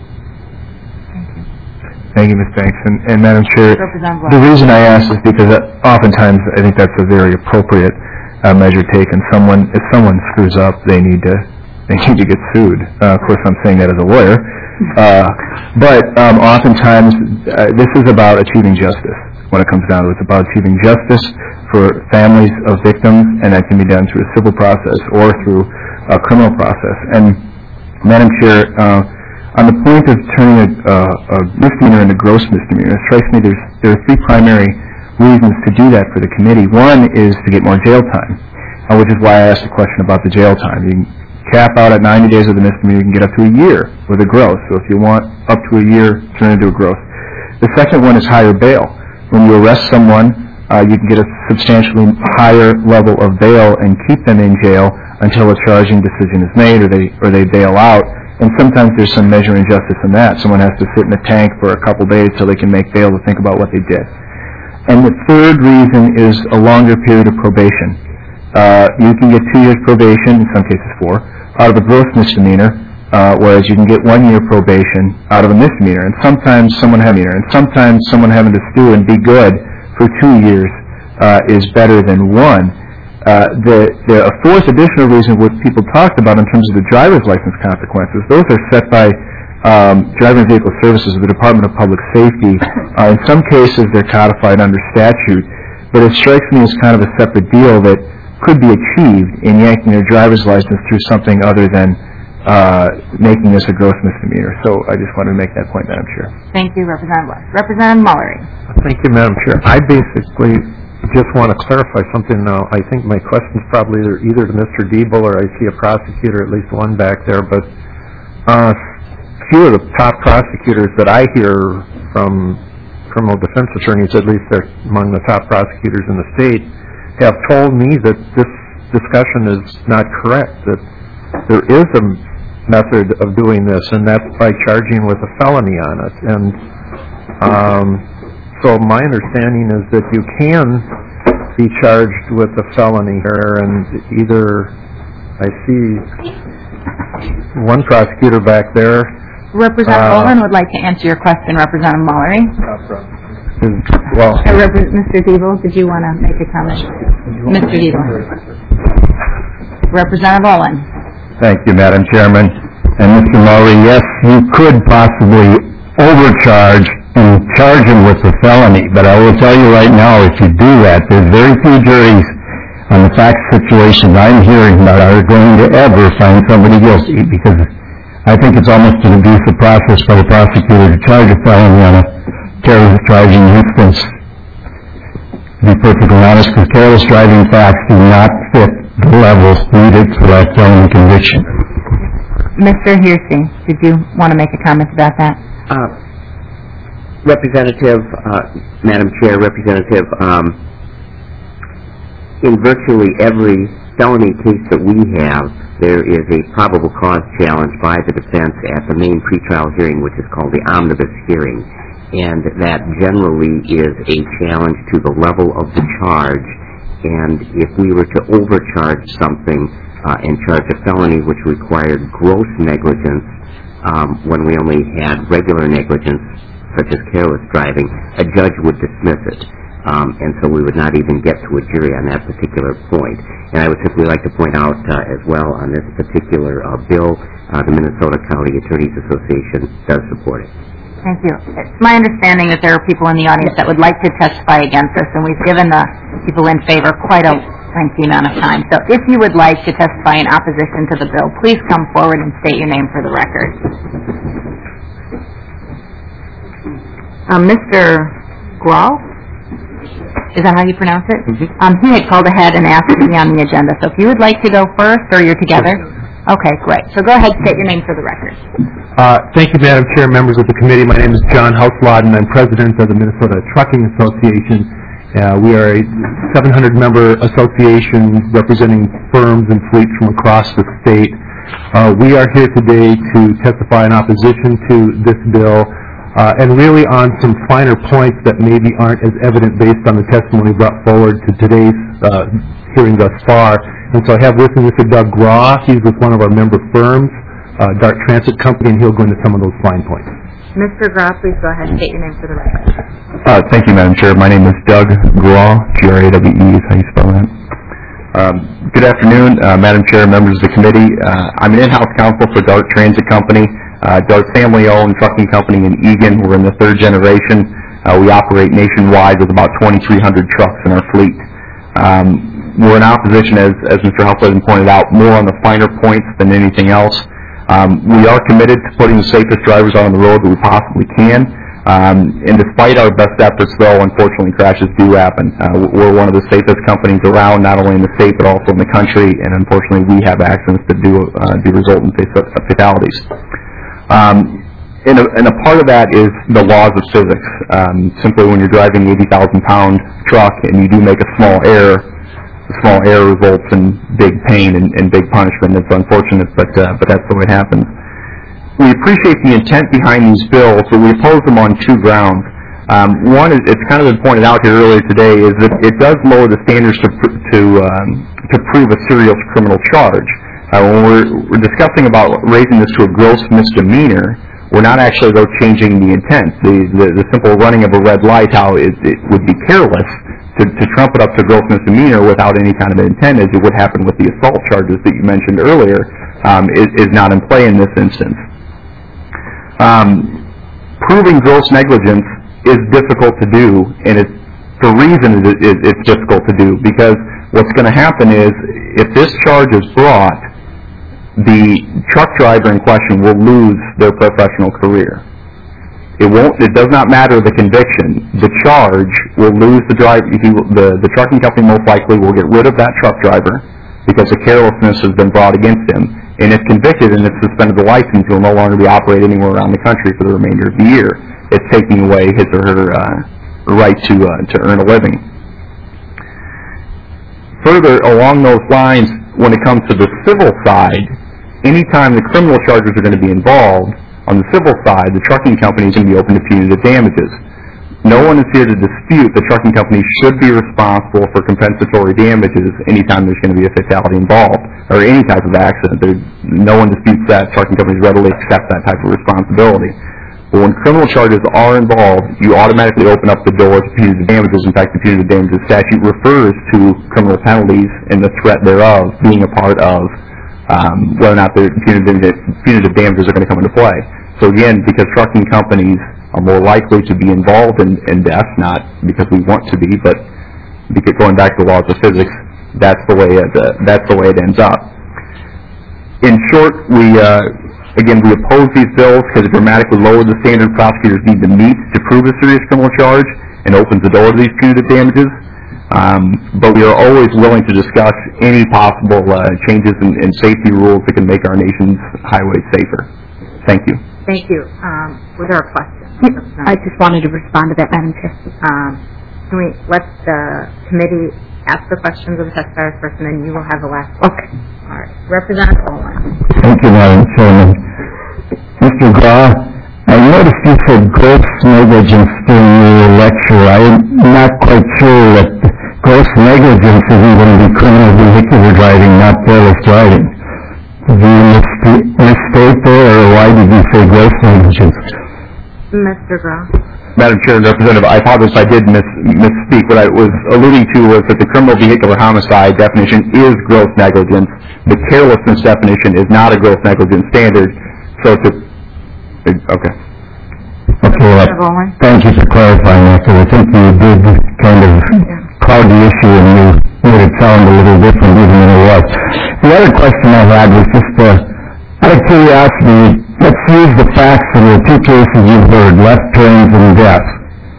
Thank you, Miz Banks. And, and Madam Chair, the reason I ask is because uh, oftentimes I think that's a very appropriate uh, measure taken. Someone, if someone screws up, they need to they need to get sued. Uh, of course, I'm saying that as a lawyer. Uh, but um, oftentimes uh, this is about achieving justice. When it comes down to it, it's about achieving justice for families of victims, and that can be done through a civil process or through a criminal process. And Madam Chair, uh, on the point of turning a, uh, a misdemeanor into gross misdemeanor, it strikes me there's, there are three primary reasons to do that for the committee. One is to get more jail time, uh, which is why I asked the question about the jail time. You can cap out at ninety days with a misdemeanor, you can get up to a year with a gross. So if you want up to a year, turn it into a gross. The second one is higher bail. When you arrest someone, uh, you can get a substantially higher level of bail and keep them in jail until a charging decision is made or they, or they bail out. And sometimes there's some measure in justice in that. Someone has to sit in a tank for a couple days till they can make bail to think about what they did. And the third reason is a longer period of probation. Uh, you can get two years probation, in some cases four, out of a gross misdemeanor, uh, whereas you can get one year probation out of a misdemeanor. And sometimes someone having and sometimes someone having to stew and be good for two years uh, is better than one. Uh, the, the a fourth additional reason what people talked about in terms of the driver's license consequences, those are set by um, Driver and Vehicle Services of the Department of Public Safety. Uh, in some cases, they're codified under statute, but it strikes me as kind of a separate deal that could be achieved in yanking their driver's license through something other than uh, making this a gross misdemeanor. So I just wanted to make that point, Madam Chair. Thank you, Representative West. Representative Mullery. Thank you, Madam Chair. I basically just want to clarify something now. I think my question's probably either, either to Mister Diebel or I see a prosecutor, at least one back there, but uh, few of the top prosecutors that I hear from criminal defense attorneys, at least they're among the top prosecutors in the state, have told me that this discussion is not correct, that there is a method of doing this, and that's by charging with a felony on it. And um, so my understanding is that you can be charged with a felony here, and either, I see one prosecutor back there. Representative Uh, Olin would like to answer your question, Representative Mullery. Well, Uh, Repre- Mister Devel, did you want to make a comment? Mister Devel. Representative Olin. thank you, Madam Chairman. And Mister Mullery, yes, you could possibly overcharge and charge him with a felony, but I will tell you right now, if you do that, there's very few juries on the fact situations I'm hearing about are going to ever find somebody guilty, because I think it's almost an abusive process by the prosecutor to charge a felony on a careless driving instance. To be perfectly honest, because careless driving facts do not fit the level needed for that felony conviction. Mister Hearsey, did you want to make a comment about that? Uh, Representative, uh, Madam Chair, Representative, um, in virtually every felony case that we have, there is a probable cause challenge by the defense at the main pretrial hearing, which is called the omnibus hearing. And that generally is a challenge to the level of the charge. And if we were to overcharge something uh, and charge a felony which required gross negligence um, when we only had regular negligence, such as careless driving, a judge would dismiss it. Um, and so we would not even get to a jury on that particular point. And I would simply like to point out uh, as well on this particular uh, bill, uh, the Minnesota County Attorneys Association does support it. Thank you. It's my understanding that there are people in the audience that would like to testify against this, and we've given the people in favor quite a lengthy amount of time. So if you would like to testify in opposition to the bill, please come forward and state your name for the record. Uh, Mister Grau? Is that how you pronounce it? Mm-hmm. Um, he had called ahead and asked to be on the agenda. So if you would like to go first, or you're together? Okay, great. So go ahead and state your name for the record. Uh, thank you, Madam Chair, members of the committee. My name is John Houselot, and I'm president of the Minnesota Trucking Association. Uh, we are a seven hundred member association representing firms and fleets from across the state. Uh, we are here today to testify in opposition to this bill, uh, and really on some finer points that maybe aren't as evident based on the testimony brought forward to today's uh, hearing thus far. And so I have with me Mister Doug Graw. He's with one of our member firms, uh, Dart Transit Company, and he'll go into some of those fine points. Mister Graw, please go ahead and state your name for the record. Uh, thank you, Madam Chair. My name is Doug Graw, G R A W E is how you spell that. Um, good afternoon, uh, Madam Chair, members of the committee. Uh, I'm an in-house counsel for Dart Transit Company. Uh, Dart family-owned trucking company in Eagan. We're in the third generation. Uh, we operate nationwide with about twenty-three hundred trucks in our fleet. Um, we're in opposition, as, as Mister Helflin pointed out, more on the finer points than anything else. Um, we are committed to putting the safest drivers out on the road that we possibly can. Um, and despite our best efforts, though, unfortunately, crashes do happen. Uh, we're one of the safest companies around, not only in the state, but also in the country, and unfortunately, we have accidents that do, uh, do result in fatalities. Um, and, a, and a part of that is the laws of physics. Um, simply when you're driving an eighty thousand pound truck and you do make a small error, a small error results in big pain and, and big punishment. It's unfortunate, but, uh, but that's the way it happens. We appreciate the intent behind these bills, but we oppose them on two grounds. Um, one is, it's kind of been pointed out here earlier today, is that it does lower the standards to pr- to um, to prove a serious criminal charge. Uh, when we're, we're discussing about raising this to a gross misdemeanor, we're not actually, though, changing the intent. The, the, the simple running of a red light, how it, it would be careless to, to trump it up to gross misdemeanor without any kind of intent, as it would happen with the assault charges that you mentioned earlier, um, is, is not in play in this instance. Um, proving gross negligence is difficult to do, and it's the reason it, it, it's difficult to do, because what's going to happen is, if this charge is brought, the truck driver in question will lose their professional career. It won't. It does not matter the conviction. The charge will lose the driver. The the trucking company most likely will get rid of that truck driver because the carelessness has been brought against him. And if convicted and it's suspended the license, he'll no longer be operating anywhere around the country for the remainder of the year. It's taking away his or her uh, right to uh, to earn a living. Further, along those lines, when it comes to the civil side, anytime the criminal charges are going to be involved, on the civil side, the trucking company is going to be open to punitive damages. No one is here to dispute the trucking company should be responsible for compensatory damages anytime there's going to be a fatality involved, or any type of accident. There, no one disputes that. Trucking companies readily accept that type of responsibility. But when criminal charges are involved, you automatically open up the door to punitive damages. In fact, the punitive damages statute refers to criminal penalties and the threat thereof being a part of um, whether or not the punitive, punitive damages are going to come into play. So again, because trucking companies are more likely to be involved in, in death, not because we want to be, but because going back to the laws of physics, that's the way it, uh, that's the way it ends up. In short, we uh, again we oppose these bills because it dramatically lowers the standard prosecutors need to meet to prove a serious criminal charge and opens the door to these punitive damages. Um, but we are always willing to discuss any possible uh, changes in, in safety rules that can make our nation's highways safer. Thank you. Thank you. Um, were there a question? I just wanted to respond to that, Madam Chair. Um, can we let the committee ask the questions of the testifiers first, and then you will have the last one? Okay. All right. Representative Olin. Thank you, Madam Chairman. Mister Graw, I noticed you said gross negligence during your lecture. I'm not quite sure that gross negligence is even the criminal vehicular driving, not careless driving. Did you mis- mistake there, or why did you say gross negligence? Mister Graw. Madam Chair and Representative, I apologize if I did miss, misspeak. What I was alluding to was that the criminal vehicular homicide definition is gross negligence. The carelessness definition is not a gross negligence standard. So to, okay. Okay, well, thank you for clarifying that, because I think you did kind of cloud the issue and you made it sound a little different even than it was. The other question I had was just uh, out of curiosity. Let's use the facts in the two cases you've heard, left turns and death.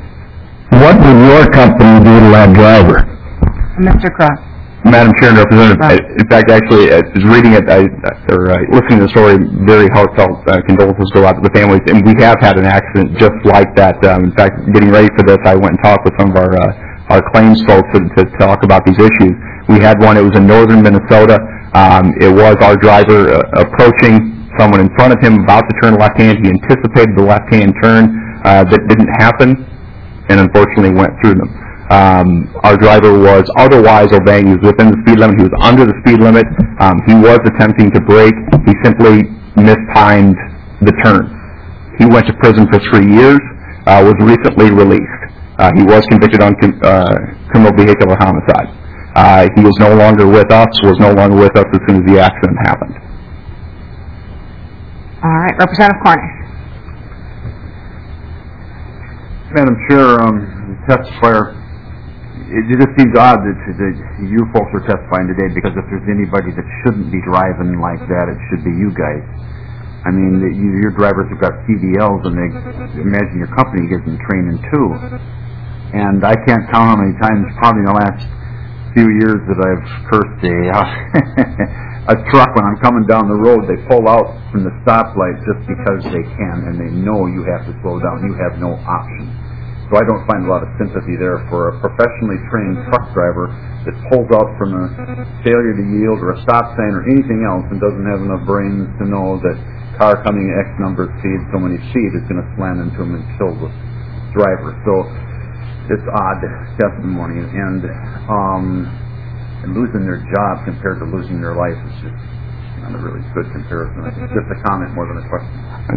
What would your company do to that driver? Mister Cross. Madam Chair and Representative, I, in fact, actually, I was reading it, I, or uh, listening to the story, very heartfelt uh, condolences go out to the families, and we have had an accident just like that. Um, in fact, getting ready for this, I went and talked with some of our uh, our claims folks to, to talk about these issues. We had one, it was in northern Minnesota. Um, it was our driver uh, approaching someone in front of him about to turn left-hand. He anticipated the left-hand turn uh, that didn't happen and unfortunately went through them. Um, our driver was otherwise obeying. He was within the speed limit. He was under the speed limit. Um, he was attempting to brake. He simply mistimed the turn. He went to prison for three years, uh, was recently released. Uh, he was convicted on uh, criminal vehicular homicide. Uh, he is no longer with us, was no longer with us as soon as the accident happened. All right, Representative Cornish. Madam Chair, um, testifier, it, it just seems odd that, that you folks are testifying today, because if there's anybody that shouldn't be driving like that, it should be you guys. I mean, the, you, your drivers have got C D Ls, and they imagine your company gives them training too. And I can't count how many times, probably in the last few years, that I've cursed a uh, a truck when I'm coming down the road. They pull out from the stoplight just because they can, and they know you have to slow down. You have no option. So I don't find a lot of sympathy there for a professionally trained truck driver that pulls out from a failure to yield or a stop sign or anything else and doesn't have enough brains to know that car coming X number of speed, so many feet, is going to slam into him and kill the driver. So it's odd testimony, and um, and losing their job compared to losing their life is just not a really good comparison. It's just a comment more than a question.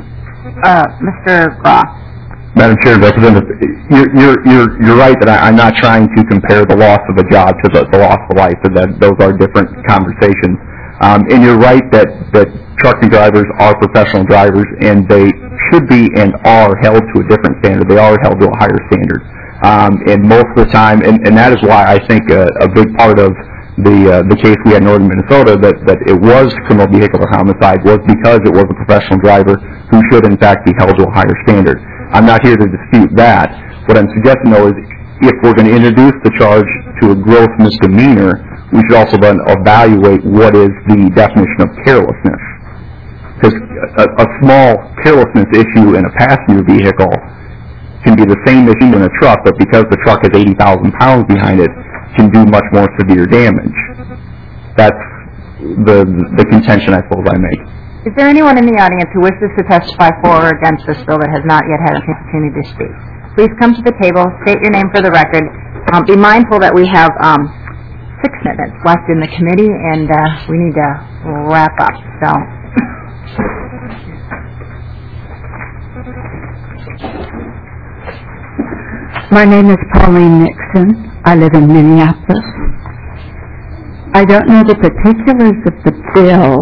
Uh, Mister Groff. Madam Chair, Representative, you're, you're, you're, you're right that I, I'm not trying to compare the loss of a job to the, the loss of life, and that those are different conversations. Um, and you're right that, that trucking drivers are professional drivers, and they should be and are held to a different standard. They are held to a higher standard. Um, and most of the time, and, and that is why I think a, a big part of the uh, the case we had in northern Minnesota, that, that it was criminal vehicular homicide, was because it was a professional driver who should in fact be held to a higher standard. I'm not here to dispute that. What I'm suggesting, though, is if we're going to introduce the charge to a gross misdemeanor, we should also then evaluate what is the definition of carelessness. Because a, a small carelessness issue in a passenger vehicle can be the same issue in a truck, but because the truck has eighty thousand pounds behind it, can do much more severe damage. That's the the contention I suppose I make. Is there anyone in the audience who wishes to testify for or against this bill that has not yet had an opportunity to speak? please come to the table, state your name for the record. Um, be mindful that we have um, six minutes left in the committee, and uh, we need to wrap up. So. My name is Pauline Nixon. I live in Minneapolis. I don't know the particulars of the bill.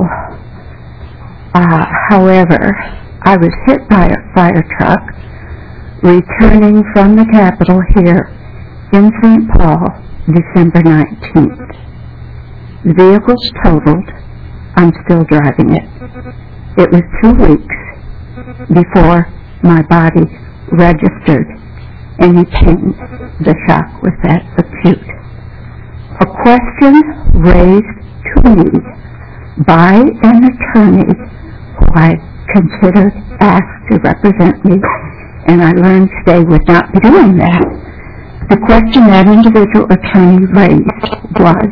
Uh, however, I was hit by a fire truck returning from the Capitol here in Saint Paul, December nineteenth. The vehicle's totaled. I'm still driving it. It was two weeks before my body registered any pain. The shock was that acute. A question raised to me by an attorney who I considered asked to represent me, and I learned today would not be doing that. The question that individual attorney raised was,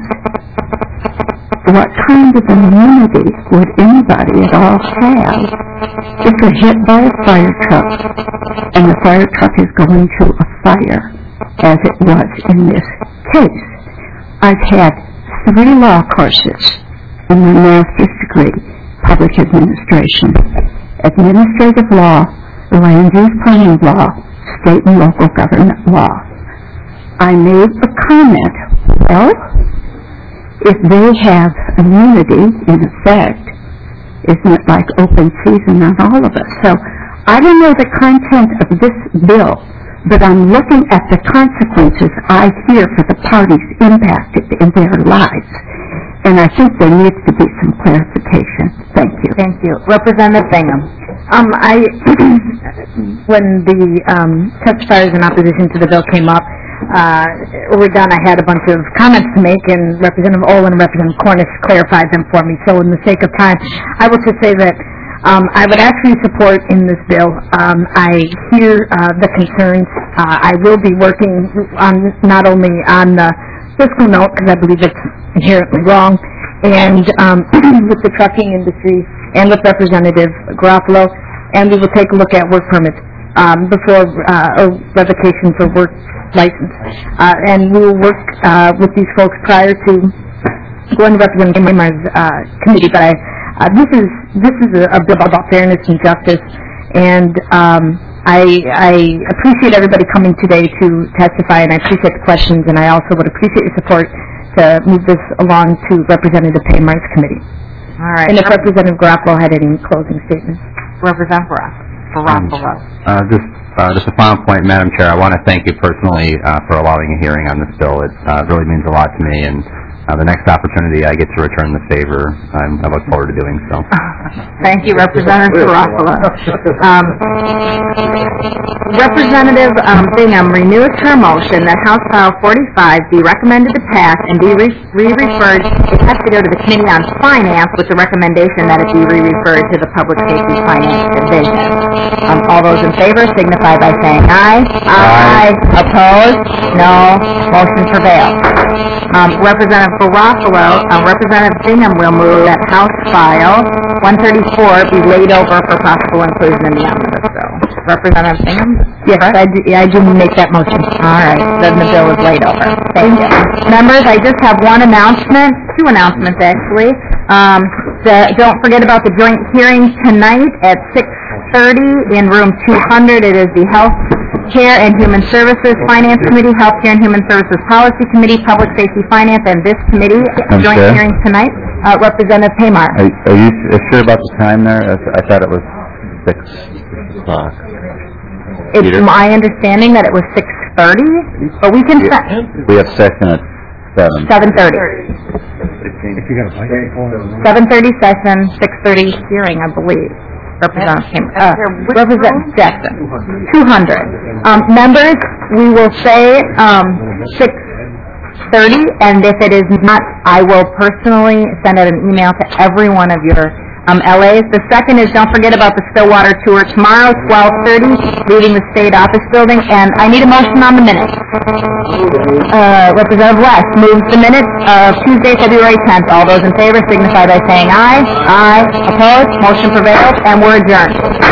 what kind of immunity would anybody at all have if they're hit by a fire truck and the fire truck is going to a fire, as it was in this case? I've had three law courses in my master's degree, public administration, administrative law, land use planning law, state and local government law. I made a comment, well, if they have immunity, in effect, isn't it like open season on all of us? So I don't know the content of this bill, but I'm looking at the consequences I fear for the parties impacted in their lives. And I think there needs to be some clarification. Thank you. Thank you. Representative Bingham. Um, I, when the um, testifiers in opposition to the bill came up, uh, we're done. I had a bunch of comments to make, and Representative Olin and Representative Cornish clarified them for me. So in the sake of time, I will just say that Um, I would actually support in this bill. Um, I hear uh, the concerns. Uh, I will be working on not only on the fiscal note, because I believe it's inherently wrong, and um, with the trucking industry and with Representative Garofalo, and we will take a look at work permits um, before uh, or revocation for work license. Uh, and we will work uh, with these folks prior to going to Representative Hamer's uh, committee, but I Uh, this is this is a, a bill about fairness and justice, and um, I, I appreciate everybody coming today to testify, and I appreciate the questions, and I also would appreciate your support to move this along to Representative Hamer's committee. All right. And if Representative Garofalo had any closing statements. Representative Garofalo. Uh, just, uh, just a final point, Madam Chair. I want to thank you personally uh, for allowing a hearing on this bill. It uh, really means a lot to me, and Uh, the next opportunity I get to return the favor, I'm, I look forward to doing so. Thank you, Representative Garofalo. Um, Representative um, Bingham renews her motion that House File forty-five be recommended to pass and be re- re-referred. It has to go to the Committee on Finance with the recommendation that it be re-referred to the Public Safety Finance Division. Um, all those in favor signify by saying aye. Aye. Aye. Opposed? No. Motion prevails. Um, Representative Garofalo, uh, Representative Bingham will move that House File one thirty-four be laid over for possible inclusion in the omnibus bill. Representative Bingham? Yes, I do, I do make that motion. All right, then the bill is laid over. Thank you. Members, I just have one announcement, two announcements actually. Um, the, don't forget about the joint hearing tonight at six thirty in room two hundred. It is the Health Care and Human Services Finance Committee, Healthcare and Human Services Policy Committee, Public Safety Finance, and this committee I'm joint sure. hearings tonight. Uh, Representative Hamer. Are, are you s- sure about the time there? I, th- I thought it was six o'clock. It's Peter? my understanding that it was six thirty, but we can set We have session at seven. seven thirty. seven thirty session, six thirty hearing, I believe. Representative Hamer. Uh, Representative Jackson. two hundred. Um, members, we will say um, six thirty, and if it is not, I will personally send out an email to every one of your um, L As. The second is, don't forget about the Stillwater tour tomorrow, twelve thirty, leaving the State Office Building, and I need a motion on the minutes. Uh, Representative West moves the minutes of Tuesday, February tenth. All those in favor signify by saying aye. Aye. Opposed? Motion prevails, and we're adjourned.